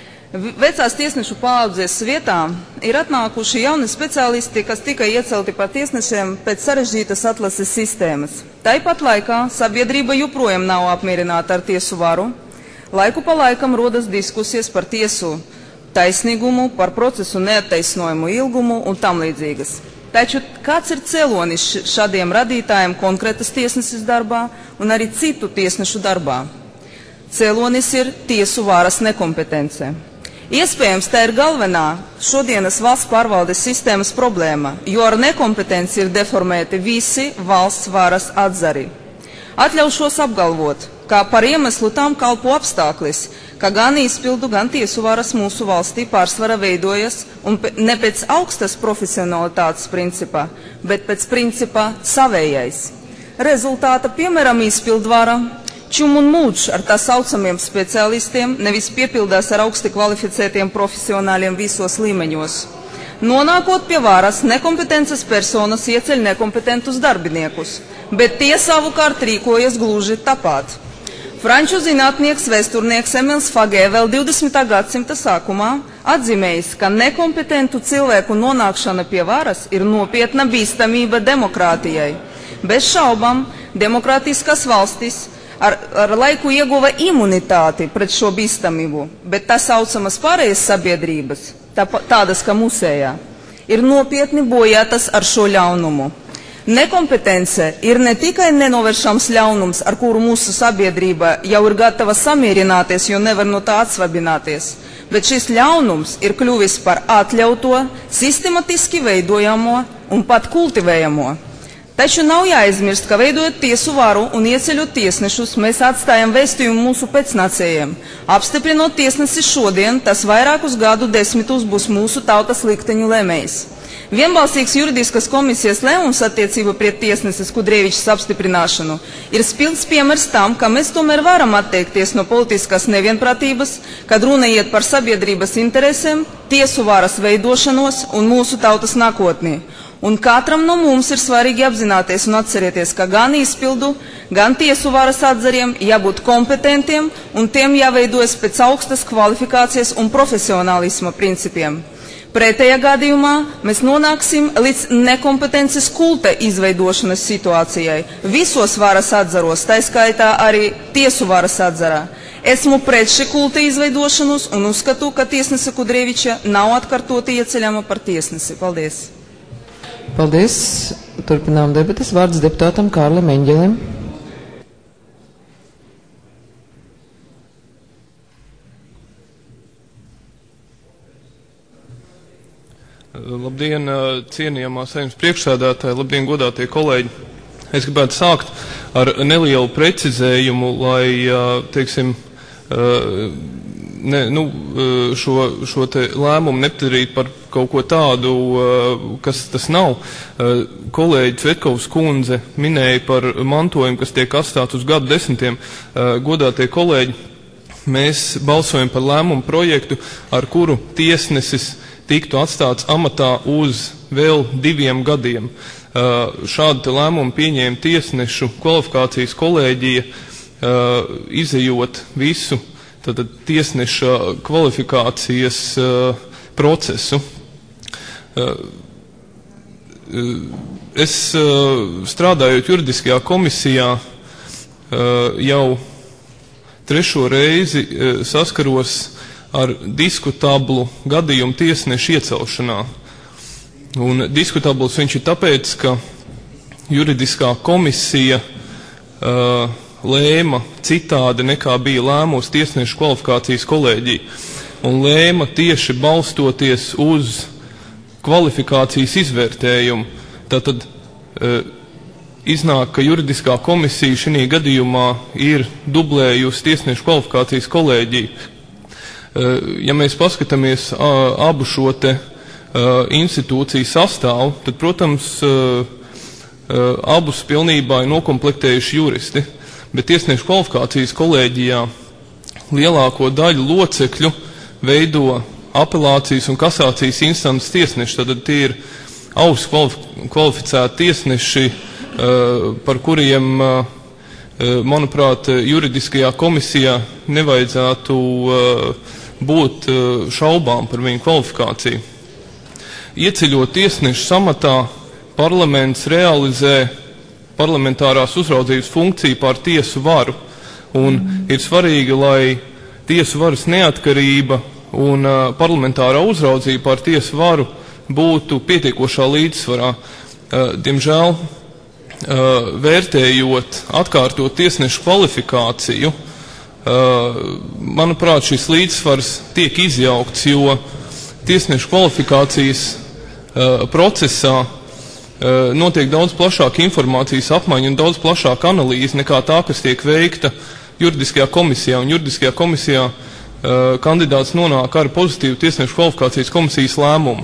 Vecās tiesnešu paaudzes vietā ir atnākuši jauni speciālisti, kas tika iecelti par tiesnešiem pēc sarežģītas atlases sistēmas. Tāpat laikā sabiedrība joprojām nav apmierināta ar tiesu varu. Laiku pa laikam rodas diskusijas par tiesu taisnīgumu, par procesu neattaisnojumu ilgumu un tam līdzīgas. Taču kāds ir cēlonis šādiem radītājiem konkrētas tiesneses darbā un arī citu tiesnešu darbā? Cēlonis ir tiesu varas nekompetence. Iespējams, tā ir galvenā šodienas valsts pārvaldes sistēmas problēma, jo ar nekompetenci ir deformēti visi valsts varas atzari. Atļaušos apgalvot, ka par iemeslu tam kalpo apstākļis, ka gan izpildu, gan tiesu varas mūsu valstī pārsvara veidojas un ne pēc augstas profesionalitātes principa, bet pēc principa savējais. Rezultāta, piemēram, izpildvara čum un mūdž ar tā saucamiem speciālistiem nevis piepildās ar augsti kvalificētiem profesionāļiem visos līmeņos. Nonākot pie varas, nekompetences personas ieceļ nekompetentus darbiniekus, bet tie savukārt rīkojas gluži tāpat. Franču zinātnieks, vēsturnieks Emils Fagē vēl 20. gadsimta sākumā atzīmējis, ka nekompetentu cilvēku nonākšana pie varas ir nopietna bīstamība demokrātijai. Bez šaubām, demokrātiskas valstis ar laiku ieguva imunitāti pret šo bīstamību, bet tā saucamas pārējas sabiedrības, tādas kā mūsējā, ir nopietni bojātas ar šo ļaunumu. Nekompetence ir ne tikai nenovēršams ļaunums, ar kuru mūsu sabiedrība jau ir gatava samierināties, jo nevar no tā atsvabināties, bet šis ļaunums ir kļuvis par atļauto, sistematiski veidojamo un pat kultivējamo. Taču nav jāaizmirst, ka veidojot tiesu varu un ieceļot tiesnešus, mēs atstājam vēstījumu mūsu pēcnācējiem. Apstiprinot tiesnesi šodien, tas vairākus gadu desmitus būs mūsu tautas likteņu lēmējs. Vienbalsīgs juridiskas komisijas lēmums attiecībā pret tiesneses Kudrievičas apstiprināšanu ir spilgts piemērs tam, ka mēs tomēr varam atteikties no politiskās nevienprātības, kad runa iet par sabiedrības interesēm, tiesu varas veidošanos un mūsu tautas nākotni. Un katram no mums ir svarīgi apzināties un atcerieties, ka gan izpildu, gan tiesu varas atzariem jābūt kompetentiem un tiem jāveidojas pēc augstas kvalifikācijas un profesionālisma principiem. Pretējā gadījumā mēs nonāksim līdz nekompetences kulta izveidošanas situācijai visos varas atzaros, tā skaitā arī tiesu varas atzarā. Esmu pret šī kulta izveidošanos un uzskatu, ka tiesnese Kudrieviča nav atkārtoti ieceļama par tiesnesi. Paldies! Paldies. Turpinām debatas. Vārds deputātam Kārlim Eņģelim. Labdien, cienījamā Saeimas priekšsēdētāja, labdien, godātie kolēģi. Es gribētu sākt ar nelielu precizējumu, lai, teiksim, šo te lēmumu nepadarīt par kaut ko tādu, kas tas nav. Kolēģi Cvetkovs kundze minēja par mantojumu, kas tiek atstāts uz gadu desmitiem. Godātie kolēģi, mēs balsojam par lēmumu projektu, ar kuru tiesnesis tiktu atstāts amatā uz vēl 2 gadiem. Šādu lēmumu pieņēma tiesnešu kvalifikācijas kolēģija, izejot visu tātad tiesneša kvalifikācijas procesu. Es strādājot juridiskajā komisijā jau 3. reizi saskaros ar diskutablu gadījumu tiesnešu iecelšanā. Un diskutabls viņš ir tāpēc, ka juridiskā komisija lēma citādi nekā bija lēmusi tiesnešu kvalifikācijas kolēģija. Un lēma tieši balstoties uz kvalifikācijas izvērtējumu. Tātad iznāk, ka juridiskā komisija šajā gadījumā ir dublējusi tiesnešu kvalifikācijas kolēģiju. Ja mēs paskatāmies abu šo te institūciju sastāvu, tad, protams, abus pilnībā ir nokomplektējuši juristi, bet tiesnešu kvalifikācijas kolēģijā lielāko daļu locekļu veido apelācijas un kasācijas instances tiesneši. Tad tie ir augstu kvalificēti tiesneši, par kuriem, manuprāt, juridiskajā komisijā nevajadzētu būt šaubām par viņu kvalifikāciju. Ieceļot tiesnešu samatā, parlaments realizē parlamentārās uzraudzības funkciju pār tiesu varu, un ir svarīgi, lai tiesu varas neatkarība un parlamentārā uzraudzība pār tiesu varu būtu pietiekošā līdzsvarā. Diemžēl, vērtējot, atkārtot tiesnešu kvalifikāciju, manuprāt, šis līdzsvars tiek izjaukts, jo tiesnešu kvalifikācijas procesā notiek daudz plašāka informācijas apmaiņa un daudz plašāka analīze nekā tā, kas tiek veikta juridiskajā komisijā. Un juridiskajā komisijā kandidāts nonāk ar pozitīvu tiesnešu kvalifikācijas komisijas lēmumu.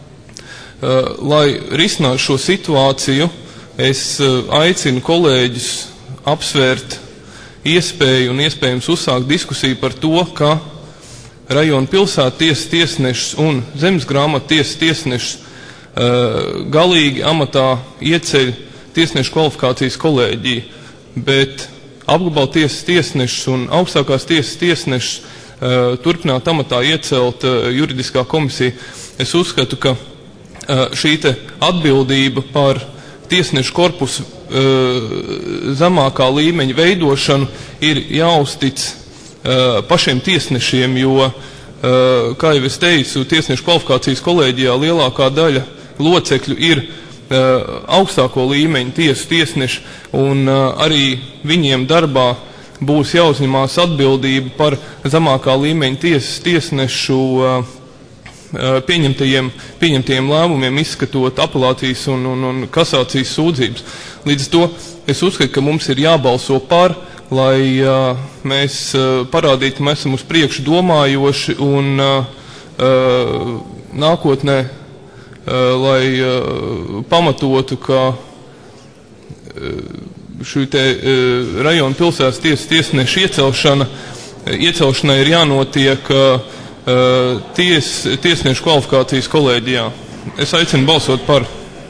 Lai risinātu šo situāciju, es aicinu kolēģus apsvērt iespēju un iespējams uzsākt diskusiju par to, ka rajona pilsētu tiesas tiesnešus un zemesgrāmatu tiesas tiesnešus galīgi amatā ieceļ tiesnešu kvalifikācijas kolēģija, bet apgabala tiesas tiesnešus un augstākās tiesas tiesnešus turpināt amatā iecelt juridiskā komisija. Es uzskatu, ka šī te atbildība par tiesnešu korpusu zemākā līmeņa veidošanu ir jāuztic pašiem tiesnešiem, jo, kā jau es teicu, tiesnešu kvalifikācijas kolēģijā lielākā daļa locekļu ir augstāko līmeņu tiesu tiesneši, un arī viņiem darbā būs jāuzņemās atbildība par zemākā līmeņa tiesas tiesnešu pieņemtajiem lēmumiem, izskatot apelācijas un kasācijas sūdzības. Līdz to es uzskatu, ka mums ir jābalso par, lai mēs parādītu, ka mēs esam uz priekšu domājoši un nākotnē, lai pamatotu, ka šī te rajona pilsētas tiesneša iecelšanai ir jānotiek tiesnešu kvalifikācijas kolēģijā. Es aicinu balsot par.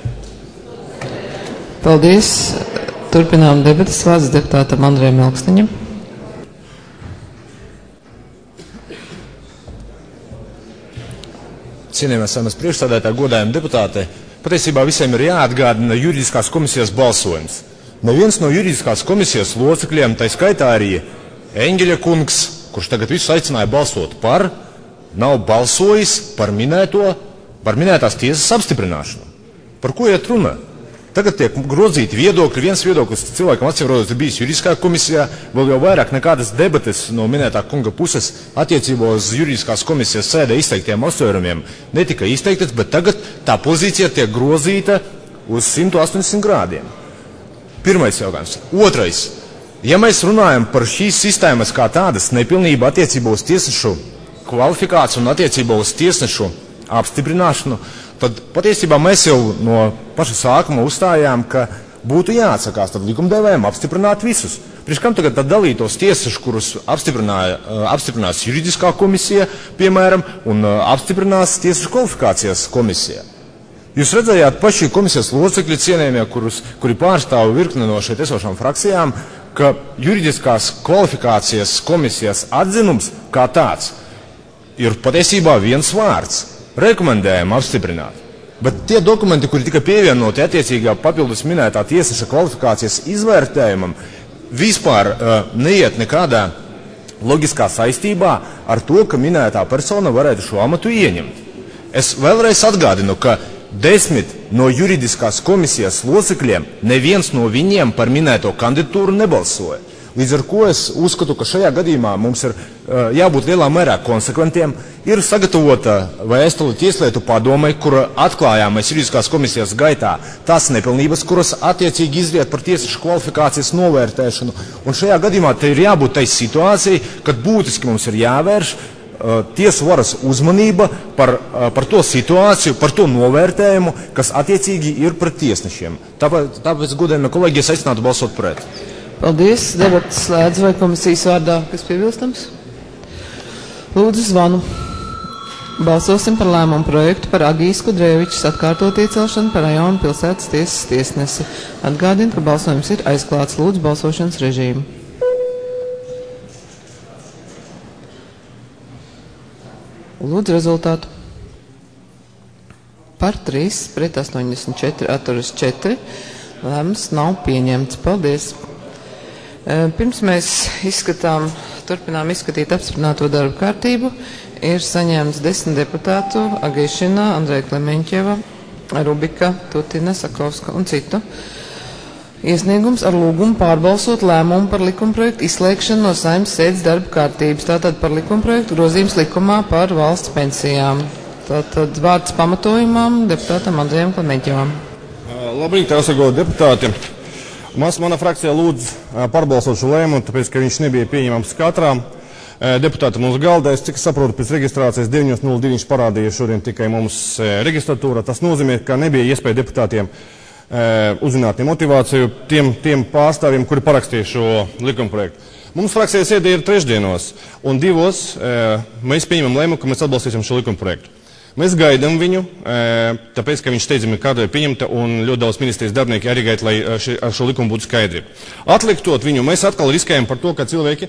Paldies. Turpinām debatas. Vārds deputātam Andrejam Elksniņam. Cienījamais Saeimas priekšsēdētāji, godājumi deputāti, patiesībā visiem ir jāatgādina juridiskās komisijas balsojums. Neviens no juridiskās komisijas locekļiem, tā skaitā arī Eņģeļa kungs, kurš tagad visus aicināja balsot par, nav balsojis par minētās tiesas apstiprināšanu. Par ko iet runa? Tagad tiek grozīti viedokļi. Viens viedoklis cilvēkam atsevišķi ir bijis juridiskā komisijā, vēl jau vairāk nekādas debates no minētā kunga puses attiecībā uz juridiskās komisijas sēdē izteiktiem apsvērumiem netika izteiktas, bet tagad tā pozīcija tiek grozīta uz 180 grādiem. Pirmais jautājums. Otrais. Ja mēs runājam par šīs sistēmas kā tādas nepilnību attiecībā uz tiesnešu kvalifikāciju un attiecībā uz tiesnešu apstiprināšanu, tad patiesībā mēs jau no paša sākuma uzstājām, ka būtu jāatsakās tad likumdevējiem apstiprināt visus. Priekš kam tagad dalītos tiesneši, kurus apstiprinās juridiskā komisija, piemēram, un apstiprinās tiesnešu kvalifikācijas komisija? Jūs redzējāt paši komisijas locekļi cienējamie, kuri pārstāv virkni no šeit esošām frakcijām, ka juridiskās kvalifikācijas komisijas atzinums kā tāds ir patiesībā viens vārds. Rekomendējam apstiprināt. Bet tie dokumenti, kuri tika pievienoti attiecīgā papildus minētā tiesneša kvalifikācijas izvērtējumam, vispār neiet nekādā loģiskā saistībā ar to, ka minētā persona varētu šo amatu ieņemt. Es vēlreiz atgādinu, ka 10 no juridiskās komisijas locekļiem neviens no viņiem par minēto kandidatūru nebalsoja. Līdz ar ko es uzskatu, ka šajā gadījumā mums ir jābūt lielā mērā konsekventiem. Ir sagatavota vēstule Tieslietu padomei, kura atklājāmais juridiskās komisijas gaitā tās nepilnības, kuras attiecīgi izriet par tiesnešu kvalifikācijas novērtēšanu. Un šajā gadījumā te ir jābūt tai situācijai, kad būtiski mums ir jāvērš tiesu varas uzmanība par to situāciju, par to novērtējumu, kas attiecīgi ir pret tiesnešiem. Tāpēc godējumie kolēģi, es aicinātu balsot pret. Paldies. Debatas slēdz vai komisijas vārdā, kas piebilstams? Lūdzu zvanu. Balsosim par lēmumu projektu par Agijas Kudrēvičas atkārtot iecelšanu par rajonu pilsētas tiesas tiesnesi. Atgādinu, ka balsojums ir aizklāts. Lūdzu balsošanas režīmu. Lūdzu rezultātu. Par 3, pret 84, atturas 4. Lēmums nav pieņemts. Paldies. Pirms mēs turpinām izskatīt apstiprināto darbu kārtību, ir saņemts 10 deputātu Agīšina, Andreja Klemeņķeva, Rubika, Tutina, Sakovska un citu iesniegums ar lūgumu pārbalsot lēmumu par likumprojektu izslēgšanu no Saeimas sēdes darba kārtības, tātad par likumprojektu grozījums likumā par valsts pensijām. Tātad vārds pamatojumam deputātam Andrejam Klemeņķevam. Labrīt, tēvsagot deputāti. Mana frakcija lūdz pārbalsot šo lēmumu, tāpēc, ka viņš nebija pieņemams katrām deputātam uz galda. Es cik saprotu, pēc reģistrācijas 9.09 parādīja šodien tikai mums registratūra. Tas nozīmē, ka nebija iespēja deputātiem uzzināt motivāciju tiem pārstāvjiem, kuri parakstīja šo likumprojektu. Mums frakcijas sēde ir trešdienos, un 2 mēs pieņemam lēmumu, ka mēs atbalstīsim šo likumprojektu. Mēs gaidām viņu, tāpēc, ka viņš steidzami kārtoja pieņemta, un ļoti daudz ministrijas darbinieki arī gaida, lai ar šo likumu būtu skaidrība. Atliktot viņu, mēs atkal riskējam par to, ka cilvēki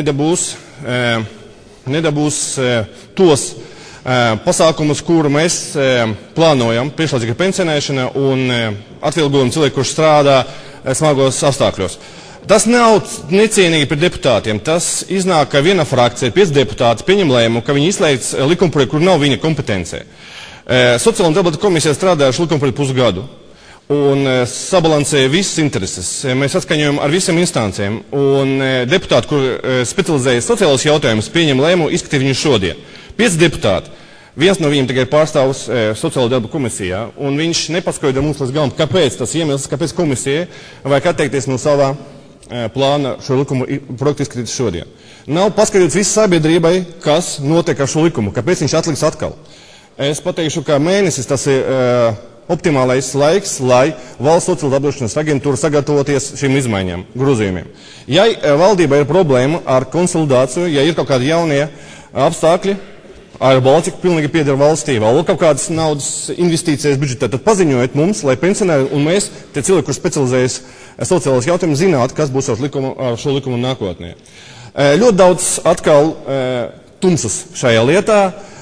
nedabūs tos pasākumus, kuru mēs plānojam, priekšlaicīga pensionēšana un atvieglojumi cilvēku, kurš strādā smagos apstākļos. Tas nav necienīgi pret deputātiem. Tas iznāk, ka viena frakcija, 5 deputāti, pieņem lēmumu, ka viņi izslēdz likumprojektu, kur nav viņa kompetencē. Sociāla un debata komisija strādāja ar likumprojektu pusgadu un sabalansēja visas intereses. Mēs atskaņojam ar visiem instancēm, un deputāti, kur specializējas sociālos jautājumus, pieņem lēmumu izskatīt viņu šodien. 5 deputāti. Viens no viņiem tikai pārstāvs sociālo darbu komisijā, un viņš nepaskaidro mums līdz galam, kāpēc tas iemesls, kāpēc komisija vajag atteikties no savā plāna šo likumu projektu izskatīt šodien. Nav paskaidrots viss sabiedrībai, kas notiek ar šo likumu, kāpēc viņš atliks atkal. Es pateikšu, ka mēnesis tas ir optimālais laiks, lai valsts sociālās apdrošināšanas aģentūra sagatavoties šīm izmaiņām, grozījumiem. Ja valdība ir problēma ar konsolidāciju, ja ir kaut kādi jaunie apstākļi, Air Baltica pilnīgi pieder valstī, vēl kaut kādas naudas investīcijas budžetā, tad paziņojiet mums, lai pensionēri un mēs, tie cilvēki, kur specializējas sociālās jautājumus, zinātu, kas būs ar šo likumu nākotnē. Ļoti daudz atkal tumsas šajā lietā,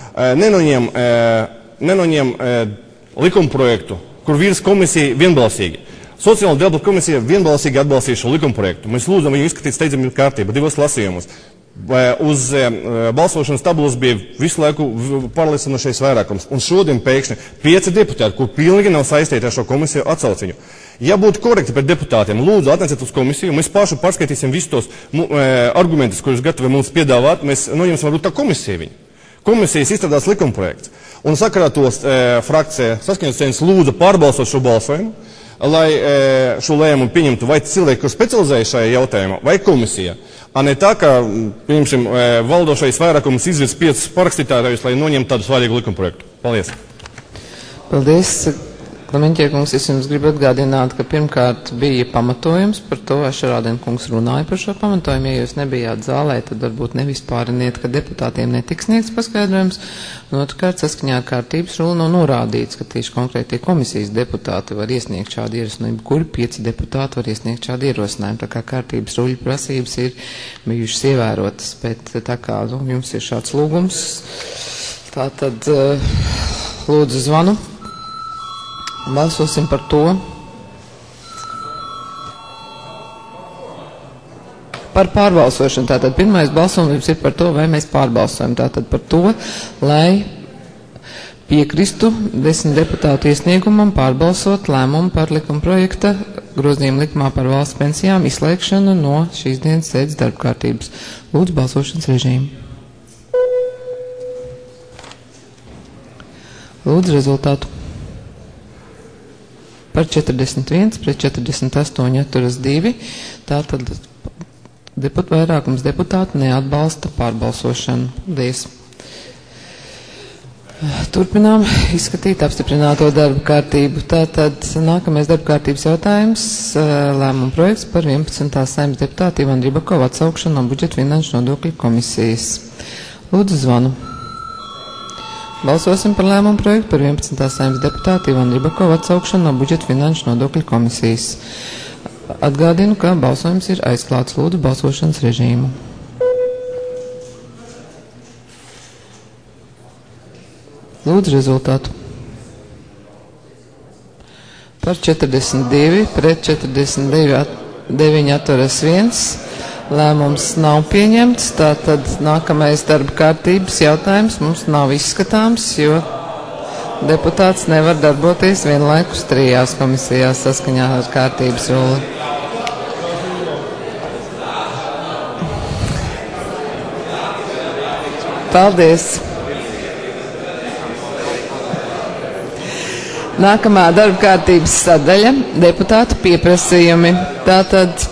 nenoņem likuma projektu, kur vīras komisija vienbalsīgi. Sociāla darba komisija vienbalsīgi atbalstīja šo likuma projektu. Mēs lūdzam viņu izskatīt steidzamību kārtību, 2 lasījumus. Uz balsošanas tabulas bija visu laiku pārliecinošais vairākums. Un šodien pēkšņi 5 deputāti, kur pilnīgi nav saistīti ar šo komisiju atsauciņu. Ja būtu korekti pret deputātiem, lūdzu atnesiet uz komisiju, mēs paši pārskaitīsim visus tos argumentus, kurus gatavi mums piedāvāt, mēs noņemsim varbūt tā komisija viņu. Komisijas izstrādās likumprojekts. Un sakarā tos frakcija saskaņas cieņas lūdza pārbalsot šo balsojumu, lai šo lēmumu pieņemtu vai cilvēki, kur specializējas šajā jautājumā, vai komisija. Ne tā, ka, pieņemsim, valdošais vairākums izvirs 5 parakstītājus, lai noņemtu tādu svarīgu likumprojektu. Paldies. Paldies. Klemenķie kungs, es jums gribu atgādināt, ka pirmkārt bija pamatojums par to, Šarādien kungs runāja par šo pamatojumu. Ja jūs nebijāt zālē, tad varbūt nevispāriniet, ka deputātiem netiks sniegts paskaidrojums. Un otrkārt, saskaņā ar kārtības rulu nav norādīts, ka tieši konkrētie komisijas deputāti var iesniegt šādu ierosinājumu, kuri 5 deputāti var iesniegt šādu ierosinājumu. Tā kā kārtības ruļu prasības ir bijušas ievērotas, bet tā kā jums ir šāds lūgums, tā tad lūdzu zvanu. Balsosim par to. Par pārbalsošanu. Tātad pirmais balsojums ir par to, vai mēs pārbalsojam. Tātad par to, lai piekristu 10 deputātu iesniegumam pārbalsot lēmumu par likuma projekta grozījumu likumā par valsts pensijām izslēgšanu no šīs dienas sēdes darbkārtības. Lūdzu balsošanas režīmu. Lūdzu rezultātu. Par 41, pret 48 atturas 2, tātad vairākums deputātu neatbalsta pārbalsošanu. Paldies. Turpinām izskatīt apstiprināto darba kārtību. Tātad nākamais darba kārtības jautājums - lēmuma projekts par 11. Saeimas deputātu Ivanu Ribakovu atsaukšanu no budžeta finanšu nodokļu komisijas. Lūdzu zvanu. Balsosim par lēmumu projektu par 11. Saeimas deputātu Ivanu Ribakovu atsaukšanu no budžeta finanšu nodokļu komisijas. Atgādinu, ka balsojums ir aizklāts. Lūdzu balsošanas režīmu. Lūdzu rezultātu. Par 42, pret 49 atturas 1. Lēmums nav pieņemts, tātad nākamais darba kārtības jautājums mums nav izskatāms, jo deputāts nevar darboties vienlaikus 3 komisijās saskaņā ar kārtības ruli. Paldies! Nākamā darba kārtības sadaļa - deputātu pieprasījumi. Tātad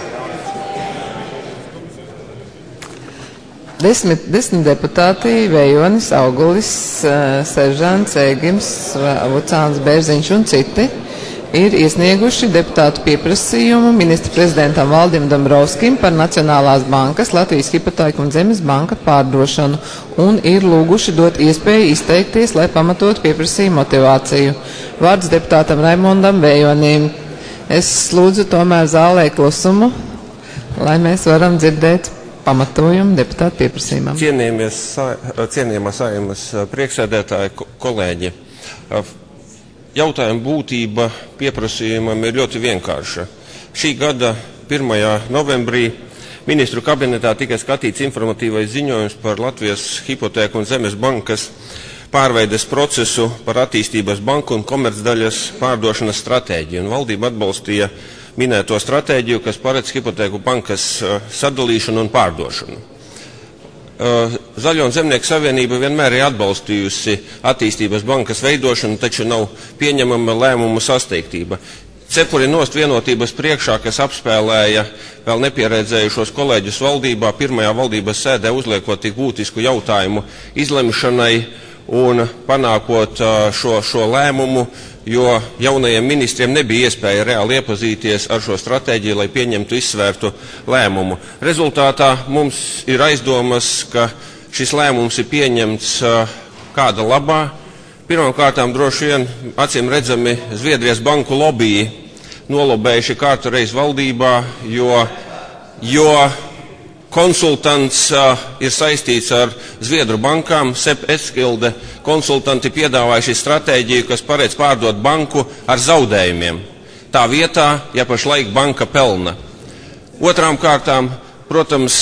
10 deputāti - Vējonis, Augulis, Seržants, Ēgims, Vucāns, Bērziņš un citi - ir iesnieguši deputātu pieprasījumu ministra prezidentam Valdim Dombrovskim par Nacionālās bankas, Latvijas Hipotēku un Zemes banka pārdošanu un ir lūguši dot iespēju izteikties, lai pamatotu pieprasījumu motivāciju. Vārds deputātam Raimondam Vējonim. Es lūdzu tomēr zālē klusumu, lai mēs varam dzirdēt pamatojumu deputātu pieprasījumam. Cienījamā Saeimas priekšsēdētāji, kolēģi. Jautājuma būtība pieprasījumam ir ļoti vienkārša. Šī gada 1. novembrī ministru kabinetā tika skatīts informatīvais ziņojums par Latvijas Hipotēku un Zemes bankas pārveides procesu par attīstības banku un komercdaļas pārdošanas stratēģiju. Un valdība atbalstīja minēto stratēģiju, kas paredz hipotēku bankas sadalīšanu un pārdošanu. Zaļo un Zemnieku savienība vienmēr ir atbalstījusi attīstības bankas veidošanu, taču nav pieņemama lēmumu sasteigtība. Cepuri nost vienotības priekšā, kas apspēlēja vēl nepieredzējušos kolēģus valdībā, pirmajā valdības sēdē uzliekot tik būtisku jautājumu izlemšanai un panākot šo lēmumu, jo jaunajiem ministriem nebija iespēja reāli iepazīties ar šo stratēģiju, lai pieņemtu izsvērtu lēmumu. Rezultātā mums ir aizdomas, ka šis lēmums ir pieņemts kāda labā. Pirmkārtām droši vien acīm redzami Zviedrijas banku lobiji nolobējuši kārtu reiz valdībā, jo konsultants ir saistīts ar Zviedru bankām. Sepp Eskilde konsultanti piedāvājuši stratēģiju, kas paredz pārdot banku ar zaudējumiem. Tā vietā, ja pašlaik banka pelna. Otrām kārtām, protams,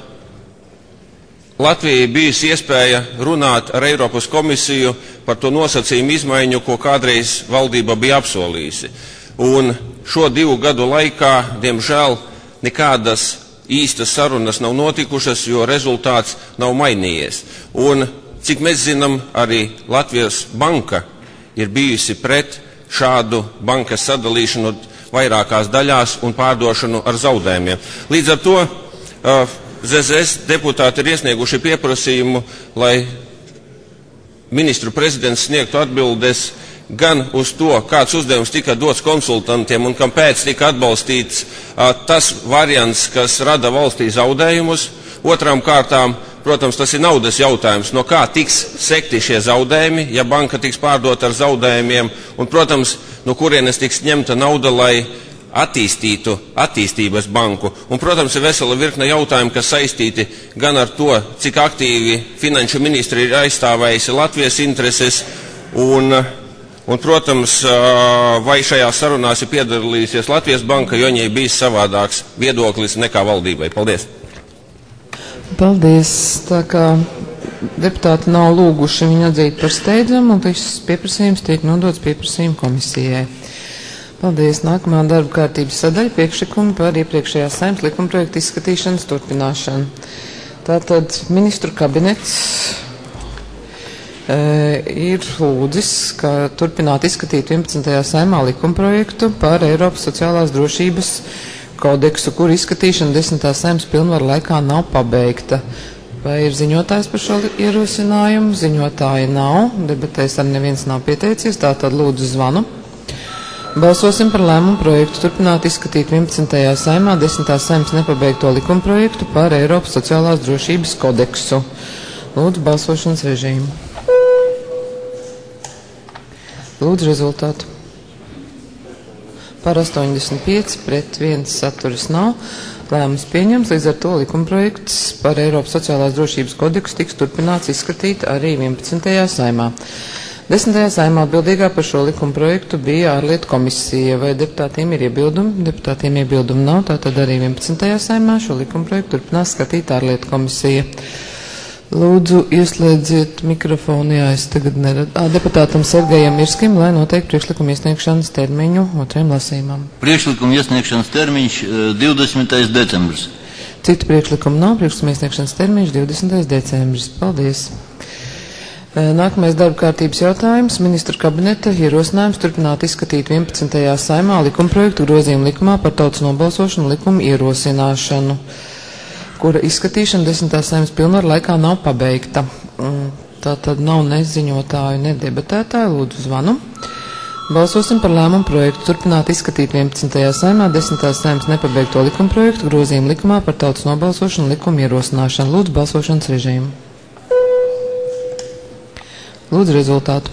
Latvijai bijusi iespēja runāt ar Eiropas komisiju par to nosacījumu izmaiņu, ko kādreiz valdība bija apsolījusi. Un šo 2 gadu laikā, diemžēl, nekādas īstas sarunas nav notikušas, jo rezultāts nav mainījies. Un, cik mēs zinām, arī Latvijas banka ir bijusi pret šādu bankas sadalīšanu vairākās daļās un pārdošanu ar zaudējumiem. Līdz ar to ZZS deputāti ir iesnieguši pieprasījumu, lai ministru prezidents sniegtu atbildes gan uz to, kāds uzdevums tika dots konsultantiem un kāpēc tika atbalstīts tas variants, kas rada valstī zaudējumus. Otrām kārtām, protams, tas ir naudas jautājums, no kā tiks sekti šie zaudējumi, ja banka tiks pārdota ar zaudējumiem, un, protams, no kurienes tiks ņemta nauda, lai attīstītu attīstības banku. Un, protams, ir vesela virkne jautājumu, kas saistīti gan ar to, cik aktīvi finanšu ministri ir aizstāvējusi Latvijas intereses, un, protams, vai šajās sarunās ir piedalījusies Latvijas banka, jo viņai bijis savādāks viedoklis nekā valdībai. Paldies! Paldies! Tā kā deputāti nav lūguši viņu atzīt par steidzamu, un šis pieprasījums tiek nodots pieprasījuma komisijai. Paldies! Nākamā darba kārtības sadaļa priekšlikumi par iepriekšējās Saeimas likumprojektu izskatīšanas turpināšanu. Tātad ministru kabinets ir lūdzis, ka turpināt izskatīt 11. Saeimā likumprojektu par Eiropas sociālās drošības kodeksu, kur izskatīšana 10. Saeimas pilnvaru laikā nav pabeigta. Vai ir ziņotājs par šo ierosinājumu? Ziņotāja nav, debatēs ar neviens nav pieteicies, tātad lūdzu zvanu. Balsosim par lēmumu projektu turpināt izskatīt 11. Saeimā 10. Saeimas nepabeigto likumprojektu par Eiropas sociālās drošības kodeksu. Lūdzu balsošanas režīmu. Lūdzu rezultātu. Par 85, pret 1 saturas nav. Lēmums pieņems, līdz ar to likumprojekts par Eiropas sociālās drošības kodeksu tiks turpināts izskatīt arī 11. Saeimā. 10. Saeimā atbildīgā par šo likumprojektu bija ārlietu komisija. Vai deputātiem ir iebildumi? Deputātiem iebildumi nav, tātad arī 11. Saeimā šo likumprojektu turpinās skatīt ārlietu komisija. Lūdzu, ieslēdziet mikrofonu, jā, es tagad neredzu. Deputātam Sergejam Mirskim, lai noteikti priekšlikumu iesniegšanas termiņu otrajam lasījumam. Priekšlikumu iesniegšanas termiņš 20. decembris. Citu priekšlikumu nav, priekšlikumu iesniegšanas termiņš 20. decembris. Paldies. Nākamais darba kārtības jautājums. Ministru kabineta ierosinājums turpināt izskatīt 11. Saeimā likumprojektu grozījumu likumā par tautas nobalsošanu likumu ierosināšanu, kura izskatīšana 10. Saeimas pilnvaru laikā nav pabeigta. Tā tad nav ne ziņotāju, ne debatētāju. Lūdzu zvanu. Balsosim par lēmumu projektu turpināt izskatīt 11. Saeimā 10. Saeimas nepabeigto likumprojektu grozījumu likumā par tautas nobalsošanu likumu ierosināšanu. Lūdzu balsošanas režīmu. Lūdzu rezultātu.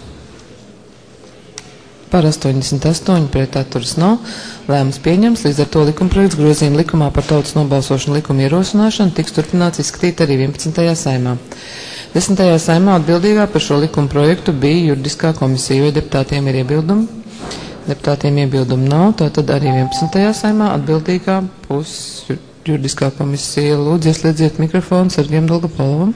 Par 88, pret atturas nav. Lēmums pieņems, līdz ar to likumprojekts grozījuma likumā par tautas nobalsošanu likumu ierosināšanu tiks turpināts izskatīt arī 11. Saeimā. 10. Saeimā atbildīgā par šo likumprojektu bija juridiskā komisija. Vai deputātiem ir iebildumi? Deputātiem iebildumi nav, tātad arī 11. Saeimā atbildīgā būs juridiskā komisija. Lūdzu, ieslēdziet mikrofonu Sergejam Dolgopolovam.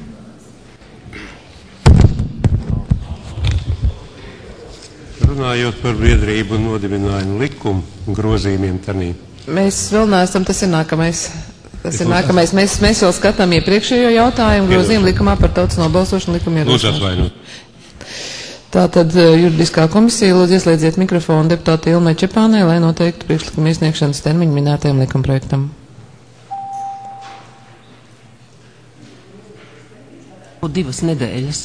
Runājot par biedrību nodibinājumu likumu grozījumiem tanī. Mēs vēl neesam, tas ir nākamais. Tas ir nākamais. Mēs vēl skatām iepriekšējo jautājumu grozījumu likumā par tautas nobalsošanu likuma ierosināšanu. Lūdzu atvainot. Tātad juridiskā komisija lūdzu ieslēdziet mikrofonu deputāti Ilmai Čepānai, lai noteiktu priekšlikuma iesniegšanas termiņu minētajam likumprojektam. Divas nedēļas.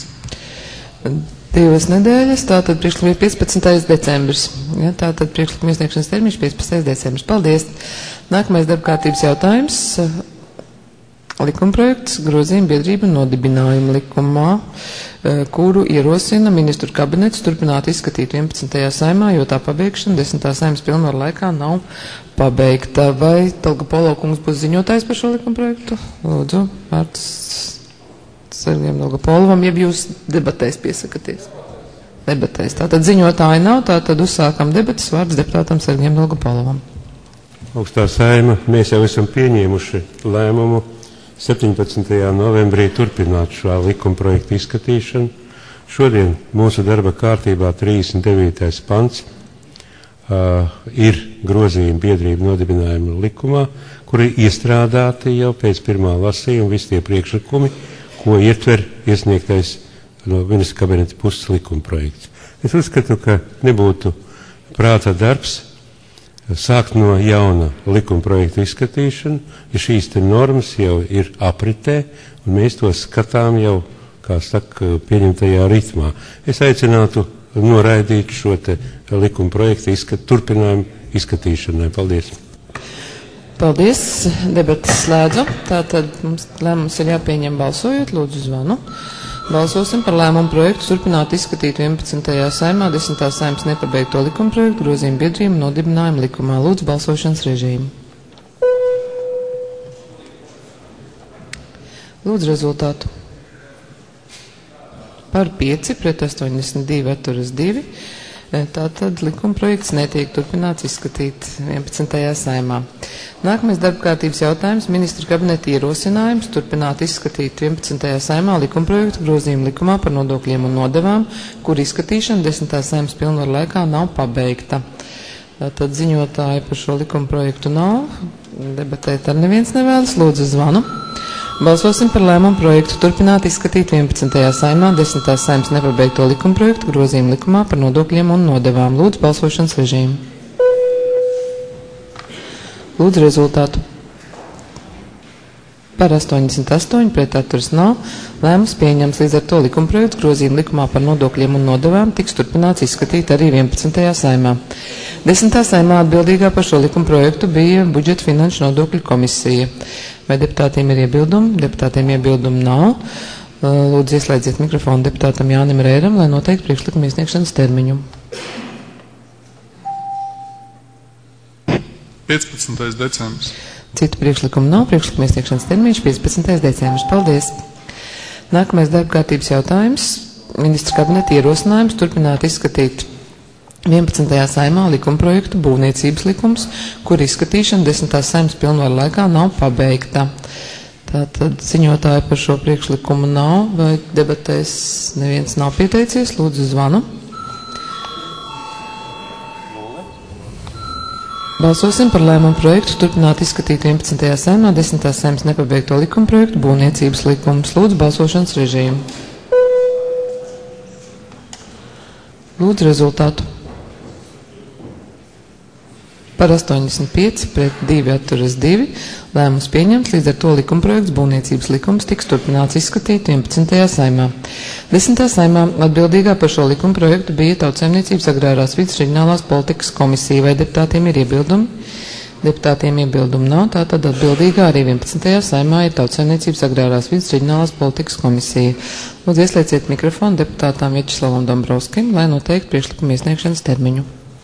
2 nedēļas, tātad priekšlikuma ir 15. decembris. Ja, tātad priekšlikuma iesniegšanas termiņš 15. decembris. Paldies. Nākamais darbkārtības jautājums. Likumprojekts grozījuma biedrība nodibinājuma likumā, kuru ierosina ministru kabinets turpināt izskatīt 11. saimā, jo tā pabeigšana 10. saimas pilnvaru laikā nav pabeigta. Vai Talga Polokungs būs ziņotājs par šo likumprojektu? Lūdzu, vārds Sergejam Dolgopolovam, jeb jūs debatēs piesakaties. Debatēs. Tātad ziņotāji nav, tātad uzsākam debatas, vārds deputātam Sergejam Dolgopolovam. Augstā saima, mēs jau esam pieņēmuši lēmumu 17. novembrī turpināt šo likumprojektu izskatīšanu. Šodien mūsu darba kārtībā 39. pants ir grozījuma biedrību nodibinājuma likumā, kuri iestrādāti jau pēc pirmā lasījuma visi tie priekšlikumi, ko ietver iesniegtais no ministra kabineta puses likumprojekts. Es uzskatu, ka nebūtu prāta darbs sākt no jauna likumprojektu izskatīšanu, ja šīs te normas jau ir apritē, un mēs to skatām jau, kā saka, pieņemtajā ritmā. Es aicinātu noraidīt šo te likumprojektu turpinājumu izskatīšanai. Paldies. Paldies. Debatas slēdzu. Tātad mums lēmums ir jāpieņem balsojot. Lūdzu zvanu. Balsosim par lēmumu projektu turpināt izskatīt 11. saimā 10. saimas nepabeigto likumprojektu grozījumu biedrību nodibinājumu likumā. Lūdzu balsošanas režīmu. Lūdzu rezultātu. Par 5 pret 82 atturas 2. Tātad likumprojekts netiek turpināts izskatīt 11. saimā. Nākamais darbkārtības jautājums ministru kabineta ierosinājums turpināt izskatīt 11. saimā likumprojektu grozījumu likumā par nodokļiem un nodevām, kur izskatīšana 10. saimas pilnvaru laikā nav pabeigta. Tātad ziņotāji par šo likumprojektu nav. Debatēt ar neviens nevēlas. Lūdzu zvanu. Balsosim par lēmumu projektu turpināt izskatīt 11. saimā 10. saimas nepabeigto likumprojektu grozījumu likumā par nodokļiem un nodevām. Lūdzu balsošanas režīmu. Lūdzu rezultātu. Par 88 pret atturas nav. Lēmums pieņems, līdz ar to likumprojekts grozījumu likumā par nodokļiem un nodevām tiks turpināts izskatīt arī 11. saimā. 10. saimā atbildīgā par šo likumprojektu bija budžeta finanšu nodokļu komisija. Vai deputātiem ir iebildumi? Deputātiem iebildumi nav. Lūdzu ieslēdziet mikrofonu deputātam Jānim Rēram, lai noteikti priekšlikuma iesniegšanas termiņu. 15. decembris. Citu priekšlikumu nav. Priekšlikuma iesniegšanas termiņš 15. decembris. Paldies. Nākamais darbkārtības jautājums. Ministra kabineta ierosinājums turpināt izskatīt 11. saimā likumprojektu būvniecības likums, kur izskatīšana 10. saimas pilnvaru laikā nav pabeigta. Tātad ziņotāji par šo priekšlikumu nav, vai debatēs neviens nav pieteicies. Lūdzu zvanu. Balsosim par lēmumu projektu turpināt izskatīt 11. saimā 10. saimas nepabeigto likumprojektu būvniecības likums. Lūdzu balsošanas režīmu. Lūdzu rezultātu. Par 85 pret 2 atturas 2. Lēmums pieņemts, līdz ar to likumprojekts būvniecības likums tiks turpināts izskatīt 11. saimā. 10. saimā atbildīgā par šo likumprojektu bija Tautsaimniecības agrārās vides reģionālās politikas komisija. Vai deputātiem ir iebildumi? Deputātiem iebildumi nav, tātad atbildīgā arī 11. saimā ir Tautsaimniecības agrārās vides reģionālās politikas komisija. Lūdzu ieslēdziet mikrofonu deputātām Vjačeslavam Dombrovskim, lai noteikti priekšlikuma iesniegšanas termiņu.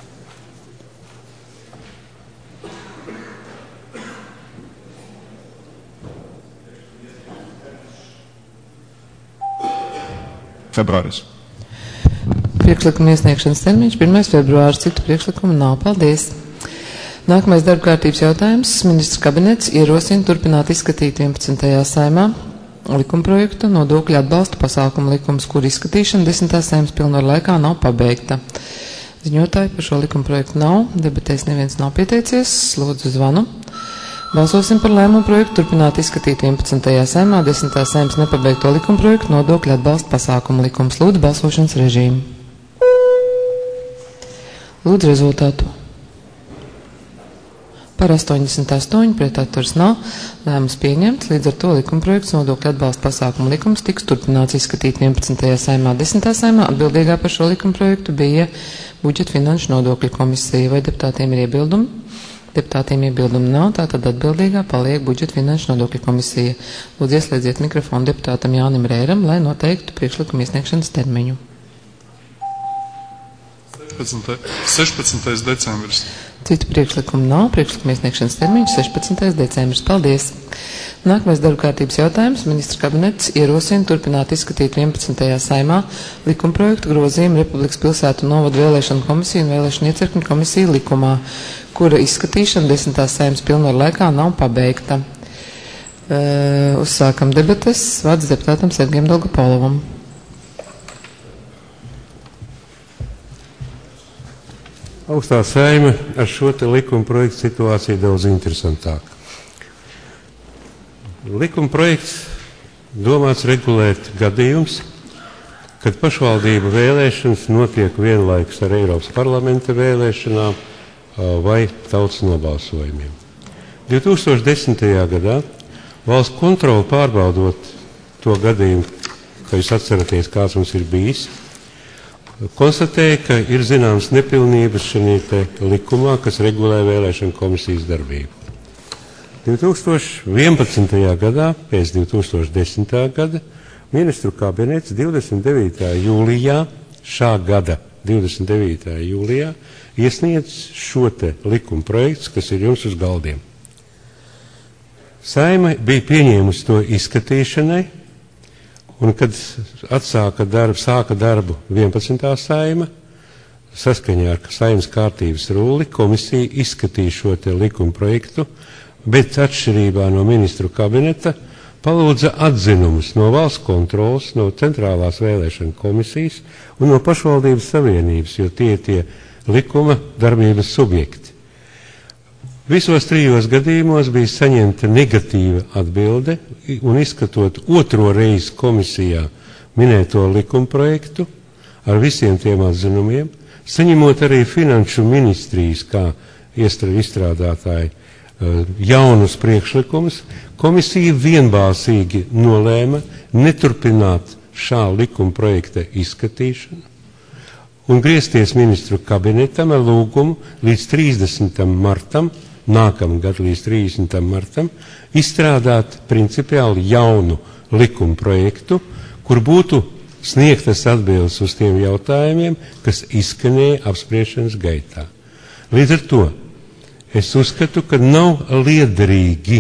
Februāris. Priekšlikuma iesniegšanas termiņš 1. februāris. Citu priekšlikumu nav. Paldies. Nākamais darbkārtības jautājums. Ministrs kabinets ierosina turpināt izskatīt 11. saimā likumprojektu nodokļu atbalsta pasākumu likums, kur izskatīšana 10. saimas pilnvaru laikā nav pabeigta. Ziņotāji par šo likumprojektu nav. Debatēs neviens nav pieteicies. Lūdzu zvanu. Balsosim par lēmumu projektu turpināt izskatīt 11. saimā 10. saimas nepabeigto likuma projektu nodokļu atbalsta pasākumu likums. Lūdzu balsošanas režīmu. Lūdzu rezultātu. Par 88 pret atturas nav. Lēmums pieņemts, līdz ar to likuma projekts nodokļu atbalsta pasākumu likums tiks turpināts izskatīt 11. saimā 10. saimā. Atbildīgā par šo likuma projektu bija budžeta finanšu nodokļu komisija. Vai deputātiem ir iebildumi? Deputātiem iebildumu nav, tātad atbildīgā paliek budžeta finanšu nodokļu komisija. Lūdzu ieslēdziet mikrofonu deputātam Jānim Rēram, lai noteiktu priekšlikumu iesniegšanas termiņu. 16. decembris. Citu priekšlikumu nav, priekšlikumu iesniegšanas termiņš 16. decembris. Paldies! Nākamais darba kārtības jautājums. Ministra kabinets ierosina turpināt izskatīt 11. saimā likumprojektu grozījumu Republikas pilsētu novadu vēlēšanu komisiju un vēlēšanu iecirkņu komisiju likumā, kura izskatīšana 10. saimas pilnvaru laikā nav pabeigta. Uzsākam debates. Vārds deputātam Sergejam Dolgopolovam. Augstā saima ar šo te likuma projektu situācija daudz interesantāka. Likuma projekts domāts regulēt gadījums, kad pašvaldību vēlēšanas notiek vienlaikus ar Eiropas parlamenta vēlēšanām vai tautas nobalsojumiem. 2010. gadā valsts kontrole pārbaudot to gadījumu, ka jūs atceraties, kāds mums ir bijis, konstatēja, ka ir zināmas nepilnības šajā likumā, kas regulē vēlēšanu komisijas darbību. 2011. gadā, pēc 2010. gada, ministru kabinets 29. jūlijā, šā gada 29. jūlijā, iesniedz šo te likuma projekts, kas ir jums uz galdiem. Saima bija pieņēmusi to izskatīšanai, un kad sāka darbu 11. saima, saskaņā ar saimas kārtības rulli, komisija izskatīja šo te likuma projektu, bet atšķirībā no ministru kabineta palūdza atzinumus no valsts kontrolas, no centrālās vēlēšana komisijas un no pašvaldības savienības, jo tie likuma darbības subjekti. Visos trijos gadījumos bija saņemta negatīva atbilde, un izskatot otro reizi komisijā minēto likuma projektu ar visiem tiem atzinumiem, saņemot arī finanšu ministrijas kā izstrādātāji jaunus priekšlikumus, komisija vienbalsīgi nolēma neturpināt šā likuma projekta izskatīšanu un griezties ministru kabinetam ar lūgumu līdz 30. martam, nākamgad līdz 30. martam, izstrādāt principiāli jaunu likuma projektu, kur būtu sniegtas atbildes uz tiem jautājumiem, kas izskanēja apspriešanas gaitā. Līdz ar to es uzskatu, ka nav liederīgi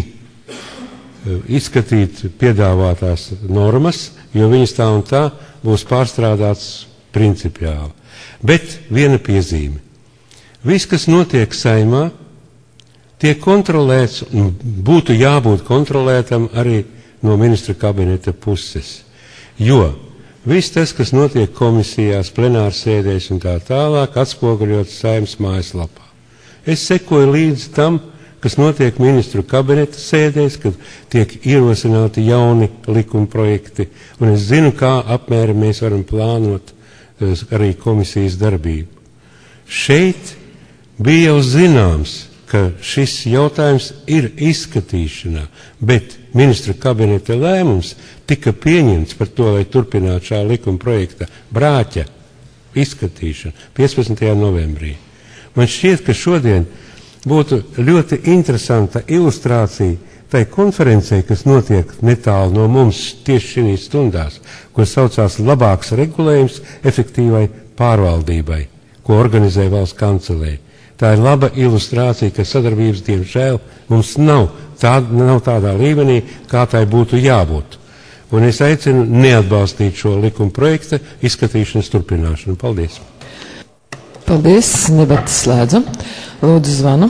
izskatīt piedāvātās normas, jo viņas tā un tā būs pārstrādātas principiāli. Bet viena piezīme. Viss, kas notiek saimā, tiek kontrolēts un būtu jābūt kontrolētam arī no ministra kabineta puses. Jo viss tas, kas notiek komisijās, plenārsēdēs un tā tālāk, atspoguļots saimas mājaslapā. Es sekoju līdzi tam, kas notiek ministru kabineta sēdēs, kad tiek ierosināti jauni likuma projekti, un es zinu, kā apmēram mēs varam plānot arī komisijas darbību. Šeit bija jau zināms, ka šis jautājums ir izskatīšanā, bet ministra kabineta lēmums tika pieņemts par to, lai turpinātu šā likuma projekta brāķa izskatīšanu 15. novembrī. Man šķiet, ka šodien būtu ļoti interesanta ilustrācija tai konferencei, kas notiek netālu no mums tieši šīs stundās, ko saucās labāks regulējums efektīvai pārvaldībai, ko organizē valsts kancelē. Tā ir laba ilustrācija, ka sadarbības, diemžēl, mums nav tādā līmenī, kā tai būtu jābūt. Un es aicinu neatbalstīt šo likuma projekta izskatīšanas turpināšanu. Paldies! Paldies, debatas slēdzam. Lūdzu zvanu.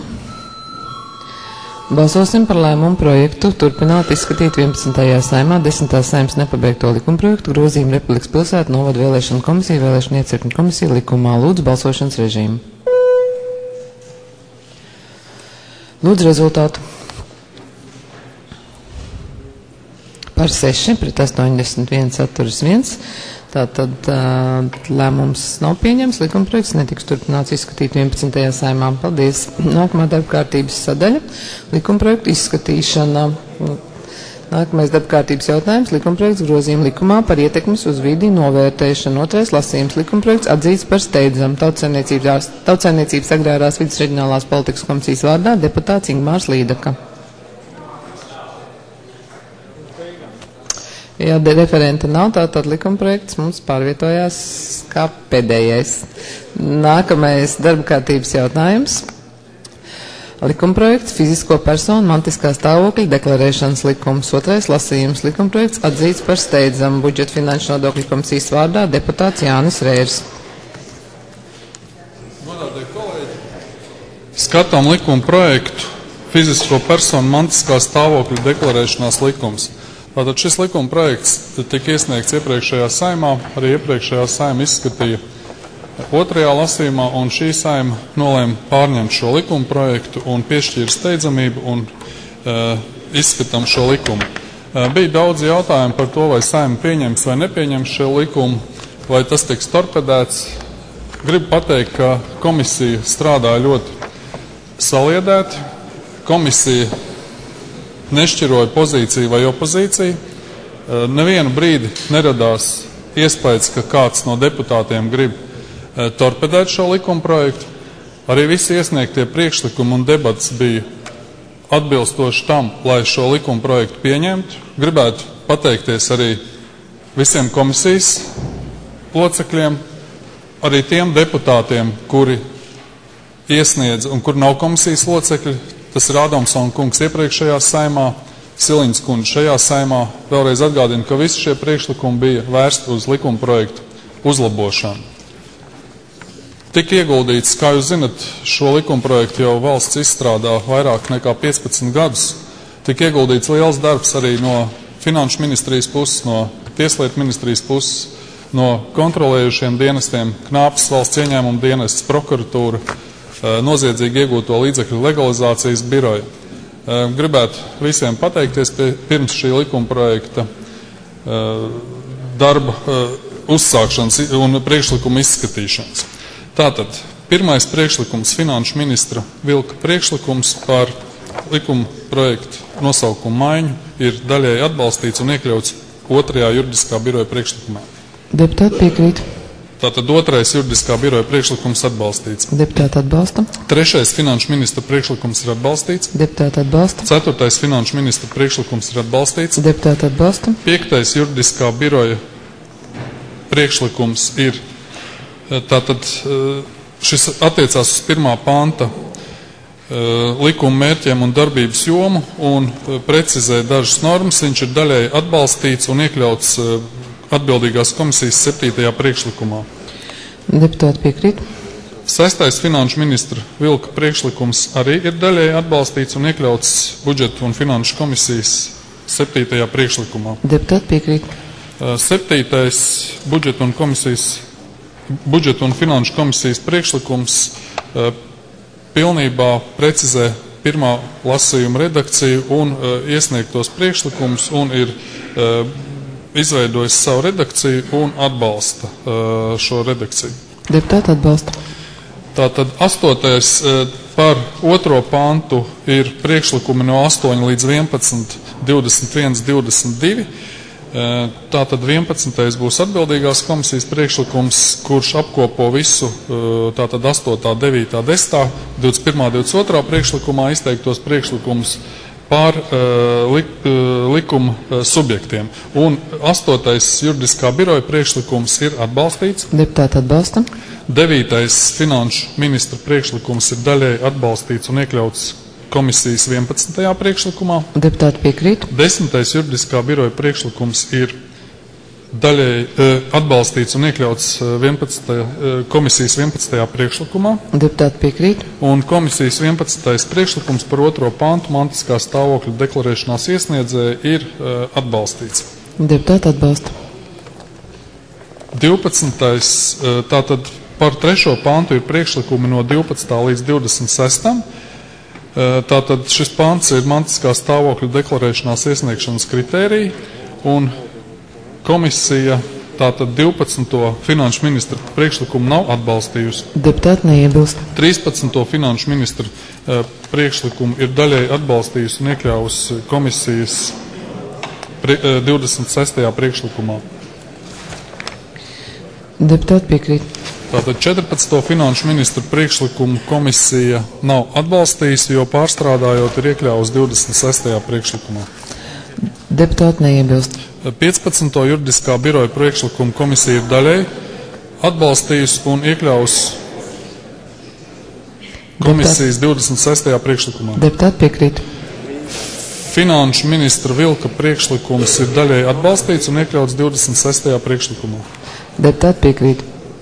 Balsosim par lēmumu projektu turpināt izskatīt 11. saimā 10. saimas nepabeigto likuma projektu grozījumu Republikas pilsētu novadu vēlēšanu komisiju, vēlēšanu iecirkņu komisiju likumā. Lūdzu balsošanas režīmu. Lūdzu rezultātu. par 6 pret 81 atturas 1. Tātad lēmums nav pieņems, likumprojekts netiks turpināts izskatīt 11. saimā. Paldies. Nākamā darba kārtības sadaļa - likumprojektu izskatīšana. Nākamais darba kārtības jautājums - likumprojekts grozījuma likumā par ietekmes uz vidi novērtēšanu. Otrais lasījums - likumprojekts atzīts par steidzamu. Tautsaimniecības agrārās vidas reģionālās politikas komisijas vārdā deputāts Ingmārs Līdaka. Ja referenta nav, tātad likumprojekts mums pārvietojās kā pēdējais. Nākamais darba kārtības jautājums. Likumprojekts fizisko personu mantiskā stāvokļa deklarēšanas likums. Otrais lasījums. Likumprojekts atzīts par steidzamu. Budžeta finanšu nodokļu komisijas vārdā deputāts Jānis Rērs. Godātie kolēģi, skatām likuma projektu fizisko personu mantiskā stāvokļa deklarēšanās likums. Tātad šis likuma projekts tika iesniegts iepriekšējā saimā, arī iepriekšējā saima izskatīja otrajā lasījumā, un šī saima nolēma pārņemt šo likuma projektu un piešķīra steidzamību un izskatām šo likumu. Bija daudz jautājumu par to, vai saima pieņems vai nepieņems šo likumu, vai tas tiks torpedēts. Gribu pateikt, ka komisija strādā ļoti saliedēti. Komisija nešķiroja pozīciju vai opozīciju. Nevienu brīdi neradās iespējas, ka kāds no deputātiem grib torpedēt šo likuma projektu. Arī visi iesniegtie priekšlikumi un debats bija atbilstoši tam, lai šo likuma projektu pieņemtu. Gribētu pateikties arī visiem komisijas locekļiem, arī tiem deputātiem, kuri iesniedz un kur nav komisijas locekļi. Tas ir Ādamsona kungs iepriekšējā saimā, Siliņas kundze šajā saimā. Vēlreiz atgādinu, ka visi šie priekšlikumi bija vērsti uz likuma projektu uzlabošanu. Tik ieguldīts, kā jūs zinat, šo likuma projektu jau valsts izstrādā vairāk nekā 15 gadus. Tik ieguldīts liels darbs arī no finanšu ministrijas puses, no tieslietu ministrijas puses, no kontrolējušiem dienestiem, Knāpes valsts ieņēmuma dienests, prokuratūra, noziedzīgi iegūto līdzekļu legalizācijas biroja. Gribētu visiem pateikties pirms šī likuma projekta darba uzsākšanas un priekšlikuma izskatīšanas. Tātad, pirmais priekšlikums, finanšu ministra Vilka priekšlikums par likuma projektu nosaukumu maiņu ir daļēji atbalstīts un iekļauts otrajā juridiskā biroja priekšlikumā. Deputāti piekrīt. Tātad otrais juridiskā biroja priekšlikums atbalstīts. Deputāti atbalsta. Trešais finanšu ministra priekšlikums ir atbalstīts. Deputāti atbalsta. Ceturtais finanšu ministra priekšlikums ir atbalstīts. Deputāti atbalsta. Piektais juridiskā biroja priekšlikums ir, tātad šis attiecās uz 1. panta likuma mērķiem un darbības jomu un precizē dažas normas. Viņš ir daļēji atbalstīts un iekļauts atbildīgās komisijas 7. priekšlikumā. Deputāti piekrīt. Sestais finanšu ministra Vilka priekšlikums arī ir daļēji atbalstīts un iekļauts budžeta un finanšu komisijas 7. priekšlikumā. Deputāti piekrīt. 7. budžeta un finanšu komisijas priekšlikums pilnībā precizē pirmā lasījuma redakciju un iesniegtos priekšlikumus un ir izveidojis savu redakciju un atbalsta šo redakciju. Deputāti atbalsta. Tātad 8. par 2. pantu ir priekšlikumi no 8 līdz 11, 21, 22. Tātad 11. būs atbildīgās komisijas priekšlikums, kurš apkopo visu tātad 8., 9., 10., 21., 22. priekšlikumā izteiktos priekšlikumus par likuma subjektiem. Un 8. juridiskā biroja priekšlikums ir atbalstīts. Deputāti atbalsta. 9. finanšu ministra priekšlikums ir daļēji atbalstīts un iekļauts komisijas 11. priekšlikumā. Deputāti piekrīt. 10. juridiskā biroja priekšlikums ir daļēji atbalstīts un iekļauts komisijas 11. priekšlikumā. Deputāti piekrīt. Un komisijas 11. priekšlikums par 2. pantu mantiskā stāvokļa deklarēšanās iesniedzēja ir atbalstīts. Deputāti atbalsta. 12. Tātad par 3. pantu ir priekšlikumi no 12. līdz 26. Tātad šis pants ir mantiskā stāvokļa deklarēšanās iesniegšanas kritērija. un komisija tātad 12. finanšu ministra priekšlikumu nav atbalstījusi. Deputāti neiebilst. 13. finanšu ministra priekšlikumu ir daļēji atbalstījusi un iekļāvusi komisijas 26. priekšlikumā. Deputāti piekrīt. Tātad 14. finanšu ministra priekšlikumu komisija nav atbalstījusi, jo pārstrādājot ir iekļāvusi 26. priekšlikumā. Deputāti neiebilst. 15. juridiskā biroja priekšlikumu komisija ir daļēji atbalstījusi un iekļāvusi komisijas 26. priekšlikumā. Deputāti piekrīt. Finanšu ministra Vilka priekšlikums ir daļēji atbalstīts un iekļauts 26. priekšlikumā. Deputāti piekrīt.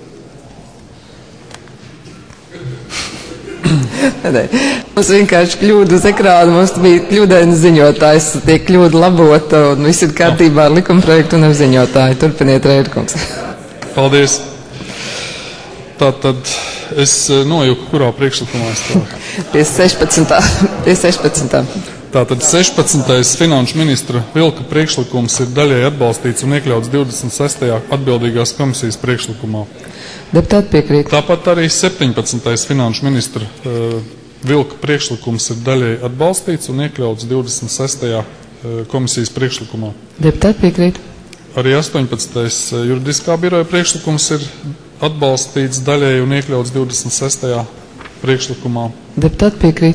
Mums vienkārši kļūda uz ekrāna, mums bija kļūdains ziņotājs, tiek kļūda labota un viss ir kārtībā ar likumprojektu un ar ziņotāju. Turpiniet, Reirkungs. Paldies. Tātad es nojuku, kurā priekšlikumā es tā. Pie 16. Tātad 16. finanšu ministra Vilka priekšlikums ir daļēji atbalstīts un iekļauts 26. atbildīgās komisijas priekšlikumā. Deputāti piekrīt. Tāpat arī 17. finanšu ministra Vilka priekšlikums ir daļēji atbalstīts un iekļauts 26. komisijas priekšlikumā. Deputāti piekrīt. Arī 18. juridiskā biroja priekšlikums ir atbalstīts daļēji un iekļauts 26. priekšlikumā. Deputāti piekrīt.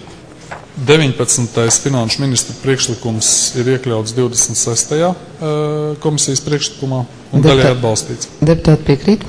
19. finanšu ministra priekšlikums ir iekļauts 26. komisijas priekšlikumā un daļēji atbalstīts. Deputāti piekrīt.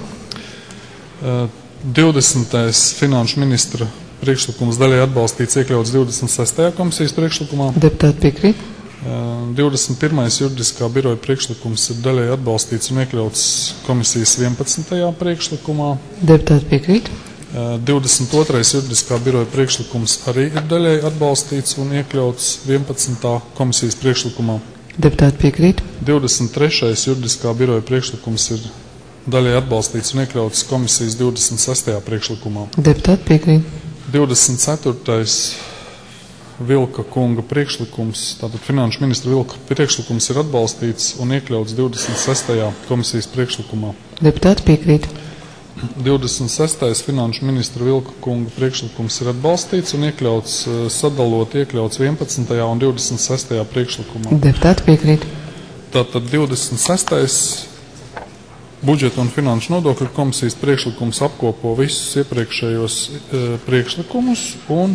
20. finanšu ministra priekšlikums daļēji atbalstīts, iekļauts 26. komisijas priekšlikumā. Deputāti piekrīt. 21. juridiskā biroja priekšlikums ir daļēji atbalstīts un iekļauts komisijas 11. priekšlikumā. Deputāti piekrīt. 22. juridiskā biroja priekšlikums arī ir daļēji atbalstīts un iekļauts 11. komisijas priekšlikumā. Deputāti piekrīt. 23. juridiskā biroja priekšlikums ir daļēji atbalstīts un iekļauts komisijas 26. priekšlikumā. Deputāti piekrīt. 24. Vilka kunga priekšlikums, tātad finanšu ministra Vilka priekšlikums ir atbalstīts un iekļauts 26. komisijas priekšlikumā. Deputāti piekrīt. 26. finanšu ministra Vilka kunga priekšlikums ir atbalstīts un iekļauts sadalot iekļauts 11. un 26. priekšlikumā. Deputāti piekrīt. Tātad 26. budžeta un finanšu nodokļu komisijas priekšlikums apkopo visus iepriekšējos priekšlikumus un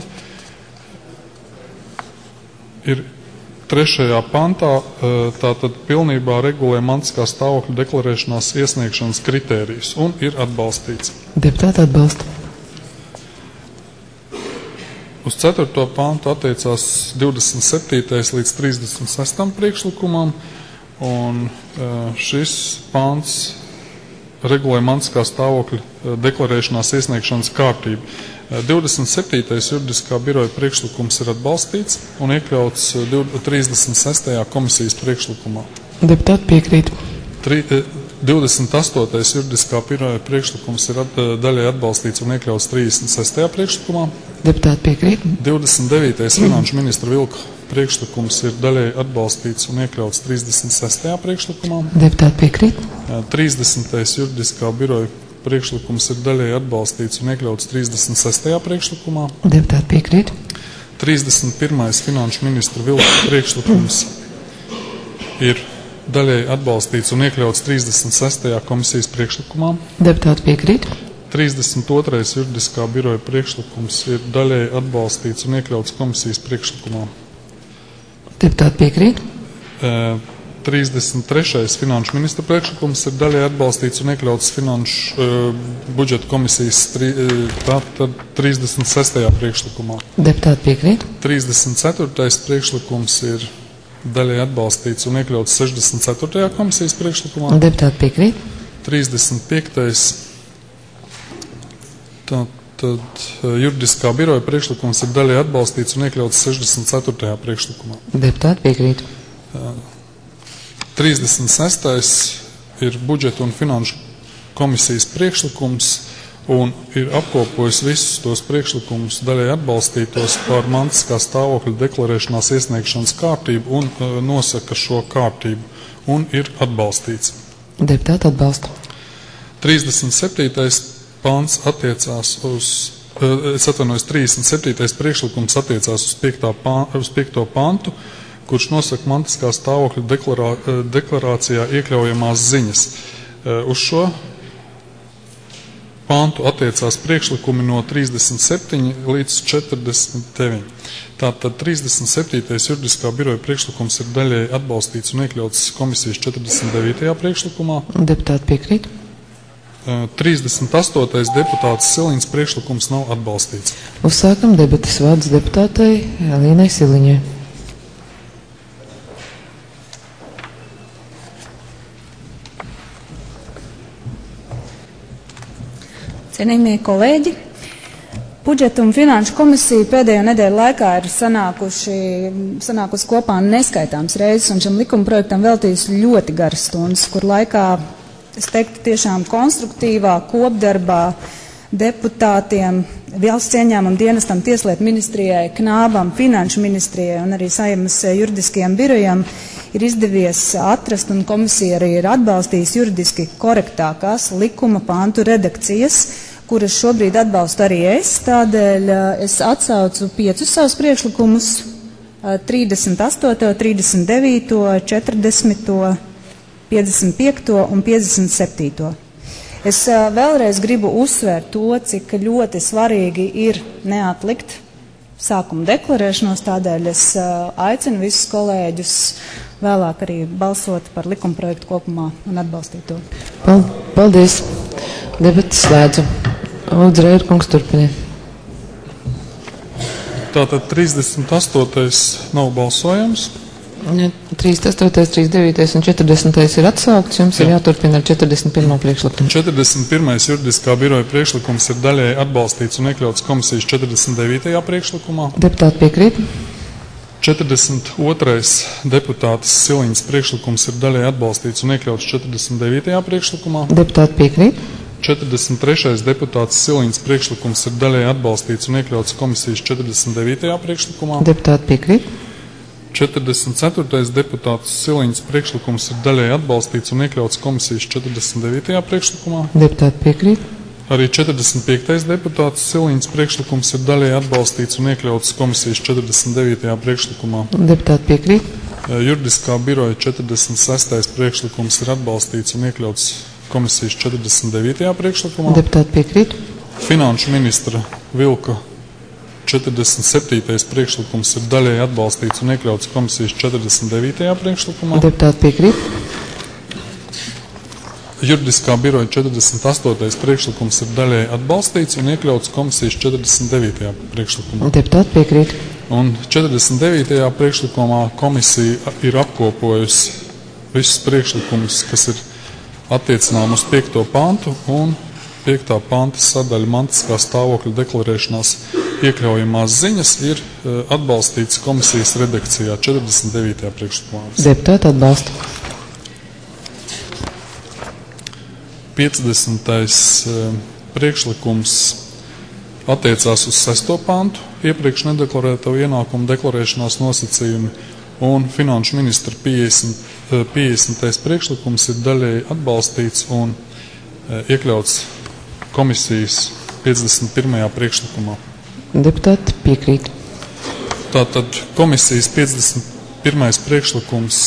ir 3. pantā tātad pilnībā regulē mantiskā stāvokļa deklarēšanās iesniegšanas kritērijus un ir atbalstīts. Deputāti atbalsta. Uz 4. pantu attiecās 27. līdz 36. priekšlikumam un šis pants regulē mantiskā stāvokļa deklarēšanās iesniegšanas kārtību. 27. juridiskā biroja priekšlikums ir atbalstīts un iekļauts 36. komisijas priekšlikumā. Deputāti piekrīt. 28. juridiskā biroja priekšlikums ir daļēji atbalstīts un iekļauts 36. priekšlikumā. Deputāti piekrīt. 29. finanšu ministra Vilka priekšlikums ir daļēji atbalstīts un iekļauts 36. priekšlikumā. Deputāti piekrīt. 30. juridiskā biroja priekšlikums ir daļēji atbalstīts un iekļauts 36. priekšlikumā. Deputāti piekrīt. 31. finanšu ministra Vilka priekšlikums ir daļēji atbalstīts un iekļauts 36. komisijas priekšlikumā. Deputāti piekrīt. 32. juridiskā biroja priekšlikums ir daļēji atbalstīts un iekļauts komisijas priekšlikumā. Deputāti piekrīt. 33. finanšu ministra priekšlikums ir daļēji atbalstīts un iekļauts finanšu budžeta komisijas 36. priekšlikumā. Deputāti piekrīt. 34. priekšlikums ir daļēji atbalstīts un iekļauts 64. komisijas priekšlikumā. Deputāti piekrīt. 35. Tad juridiskā biroja priekšlikums ir daļēji atbalstīts un iekļauts 64. priekšlikumā. Deputāti piekrīt. 36. ir budžeta un finanšu komisijas priekšlikums un ir apkopojis visus tos priekšlikumus daļai atbalstītos par mantiskā stāvokļa deklarēšanās iesniegšanas kārtību un nosaka šo kārtību un ir atbalstīts. Deputāti atbalsta. 37. pants attiecās uz, 37. priekšlikums attiecās uz 5. pantu, kurš nosaka mantiskā stāvokļa deklarācijā iekļaujamās ziņas. Uz šo pantu attiecās priekšlikumi no 37 līdz 49. Tātad 37. juridiskā biroja priekšlikums ir daļēji atbalstīts un iekļauts komisijas 49. priekšlikumā. Deputāti piekrīt. 38. deputāts Siliņas priekšlikums nav atbalstīts. Uzsākam debatas, vārds deputātei Elīnai Siliņai. Cienījamie kolēģi, Budžeta un finanšu komisija pēdējo nedēļu laikā ir sanākusi kopā neskaitāms reizes un šim likumprojektam veltījusi ļoti garas stundas, kur laikā, es teiktu, tiešām konstruktīvā kopdarbā deputātiem, valsts ieņēmuma dienestam, Tieslietu ministrijai, Knābam, Finanšu ministrijai un arī Saeimas juridiskajam birojam ir izdevies atrast, un komisija arī ir atbalstījusi juridiski korektākās likuma pantu redakcijas, kuras šobrīd atbalstu arī es. Tādēļ es atsaucu 5 savus priekšlikumus - 38., 39., 40., 55. un 57. Es vēlreiz gribu uzsvērt to, cik ļoti svarīgi ir neatlikt sākuma deklarēšanos, tādēļ es aicinu visus kolēģus vēlāk arī balsot par likumprojektu kopumā un atbalstīt to. Paldies. Debatas slēdzu. Lūdzu, Reirkungs, turpiniet. Tātad 38. nav balsojams. 38., 39. un 40. ir atsaukts, jums ir jāturpina ar 41. priekšlikumu. 41. juridiskā biroja priekšlikums ir daļēji atbalstīts un iekļauts komisijas 49. priekšlikumā. Deputāti piekrīt. 42. deputātas Siliņas priekšlikums ir daļēji atbalstīts un iekļauts 49. priekšlikumā. Deputāti piekrīt. 43. deputātas Siliņas priekšlikums ir daļēji atbalstīts un iekļauts komisijas 49. priekšlikumā. Deputāti piekrīt. 44. deputātas Siliņas priekšlikums ir daļēji atbalstīts un iekļauts komisijas 49. priekšlikumā. Deputāti piekrīt. Arī 45. deputātas Siliņas priekšlikums ir daļēji atbalstīts un iekļauts komisijas 49. priekšlikumā. Deputāti piekrīt. Juridiskā biroja 46. priekšlikums ir atbalstīts un iekļauts komisijas 49. priekšlikumā. Deputāti piekrīt. Finanšu ministra Vilka 47. priekšlikums ir daļēji atbalstīts un iekļauts komisijas 49. priekšlikumā. Deputāti piekrīt. Juridiskā biroja 48. priekšlikums ir daļēji atbalstīts un iekļauts komisijas 49. priekšlikumā. Deputāti piekrīt. Un 49. priekšlikumā komisija ir apkopojusi visus priekšlikumus, kas ir attiecinām uz 5. pantu un 5. panta sadaļa mantiskā stāvokļa deklarēšanās iekļaujamās ziņas ir atbalstīts komisijas redakcijā 49. priekšlikumā. Deputāti atbalsta. 50. priekšlikums attiecās uz 6. pantu iepriekš nedeklarēto ienākumu deklarēšanās nosacījumi un finanšu ministra 50. priekšlikums ir daļēji atbalstīts un iekļauts komisijas 51. priekšlikumā. Deputāti piekrīt. Tātad komisijas 51. priekšlikums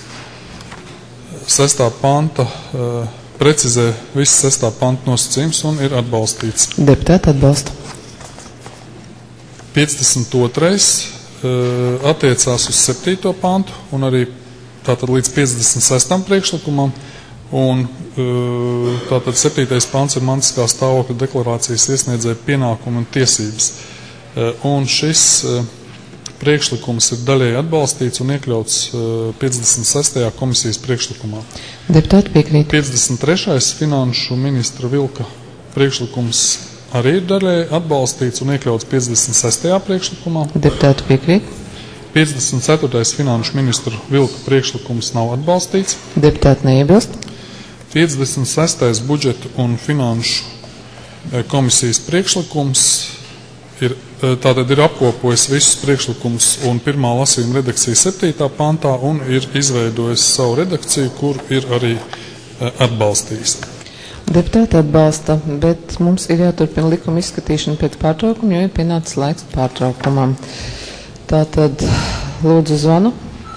6. panta precizē visu 6. panta nosacījums un ir atbalstīts. Deputāti atbalsta. 52. Attiecās uz 7. pantu un arī tātad līdz 56. priekšlikumam. Un tātad 7. pants ir mantiskā stāvokļa deklarācijas iesniedzēja pienākumu un tiesības. Un šis priekšlikums ir daļēji atbalstīts un iekļauts 56. komisijas priekšlikumā. Deputāti piekrīt. 53. finanšu ministra Vilka priekšlikums arī ir daļēji atbalstīts un iekļauts 56. priekšlikumā. Deputāti piekrīt. 54. finanšu ministra Vilka priekšlikums nav atbalstīts. Deputāti neiebilst. 56. budžeta un finanšu komisijas priekšlikums tātad ir apkopojis visus priekšlikumus un pirmā lasījuma redakcija 7. pantā un ir izveidojis savu redakciju, kur ir arī atbalstījis. Deputāti atbalsta, bet mums ir jāturpina likuma izskatīšana pēc pārtraukuma, jo ir pienācis laiks pārtraukumam. Tātad lūdzu zvanu.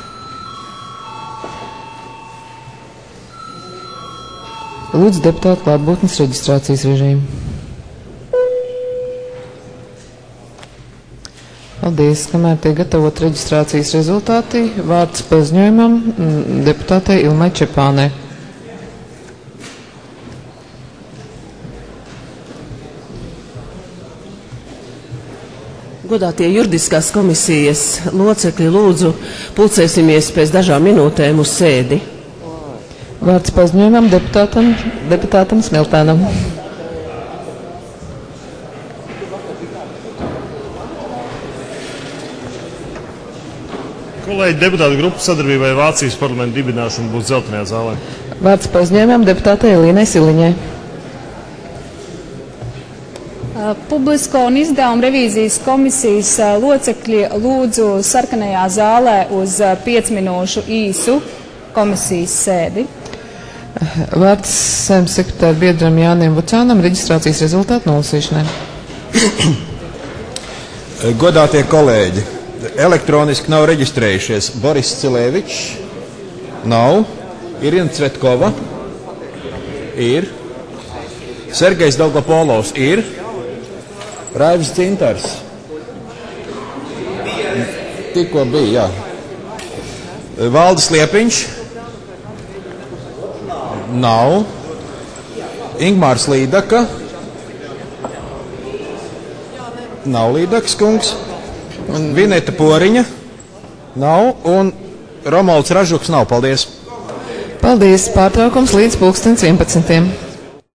Lūdzu deputātu klātbūtnes reģistrācijas režīmu. Paldies, kamēr tiek gatavot reģistrācijas rezultāti, vārds paziņojumam deputātei Ilmai Čepānei. Godātie juridiskās komisijas locekļi, lūdzu, pulcēsimies pēc dažām minūtēm uz sēdi. Vārds paziņojumam deputātam Smiltēnam. Kolēģi, deputātu grupu sadarbībai Vācijas parlamenta dibināšana būs Zeltenajā zālē. Vārds paziņojumam deputātei Elīnai Siliņai. Publisko un izdevumu revīzijas komisijas locekļi lūdzu sarkanajā zālē uz 5 minūšu īsu komisijas sēdi. Vārds Saeimas sekretāra biedram Jānim Vucānam reģistrācijas rezultātu nolasīšanai. Godātie kolēģi, elektroniski nav reģistrējušies Boris Cilēvičs, nav, Irina Cvetkova, ir, Sergejs Dolgopolovs ir, Raivs Dzintars. Tikko bija, jā. Valdis Liepiņš. Nav. Ingmārs Līdaka. Nav Līdakas kungs. Vineta Poriņa. Nav. Un Romualds Ražuks nav. Paldies. Paldies. Pārtraukums līdz 11.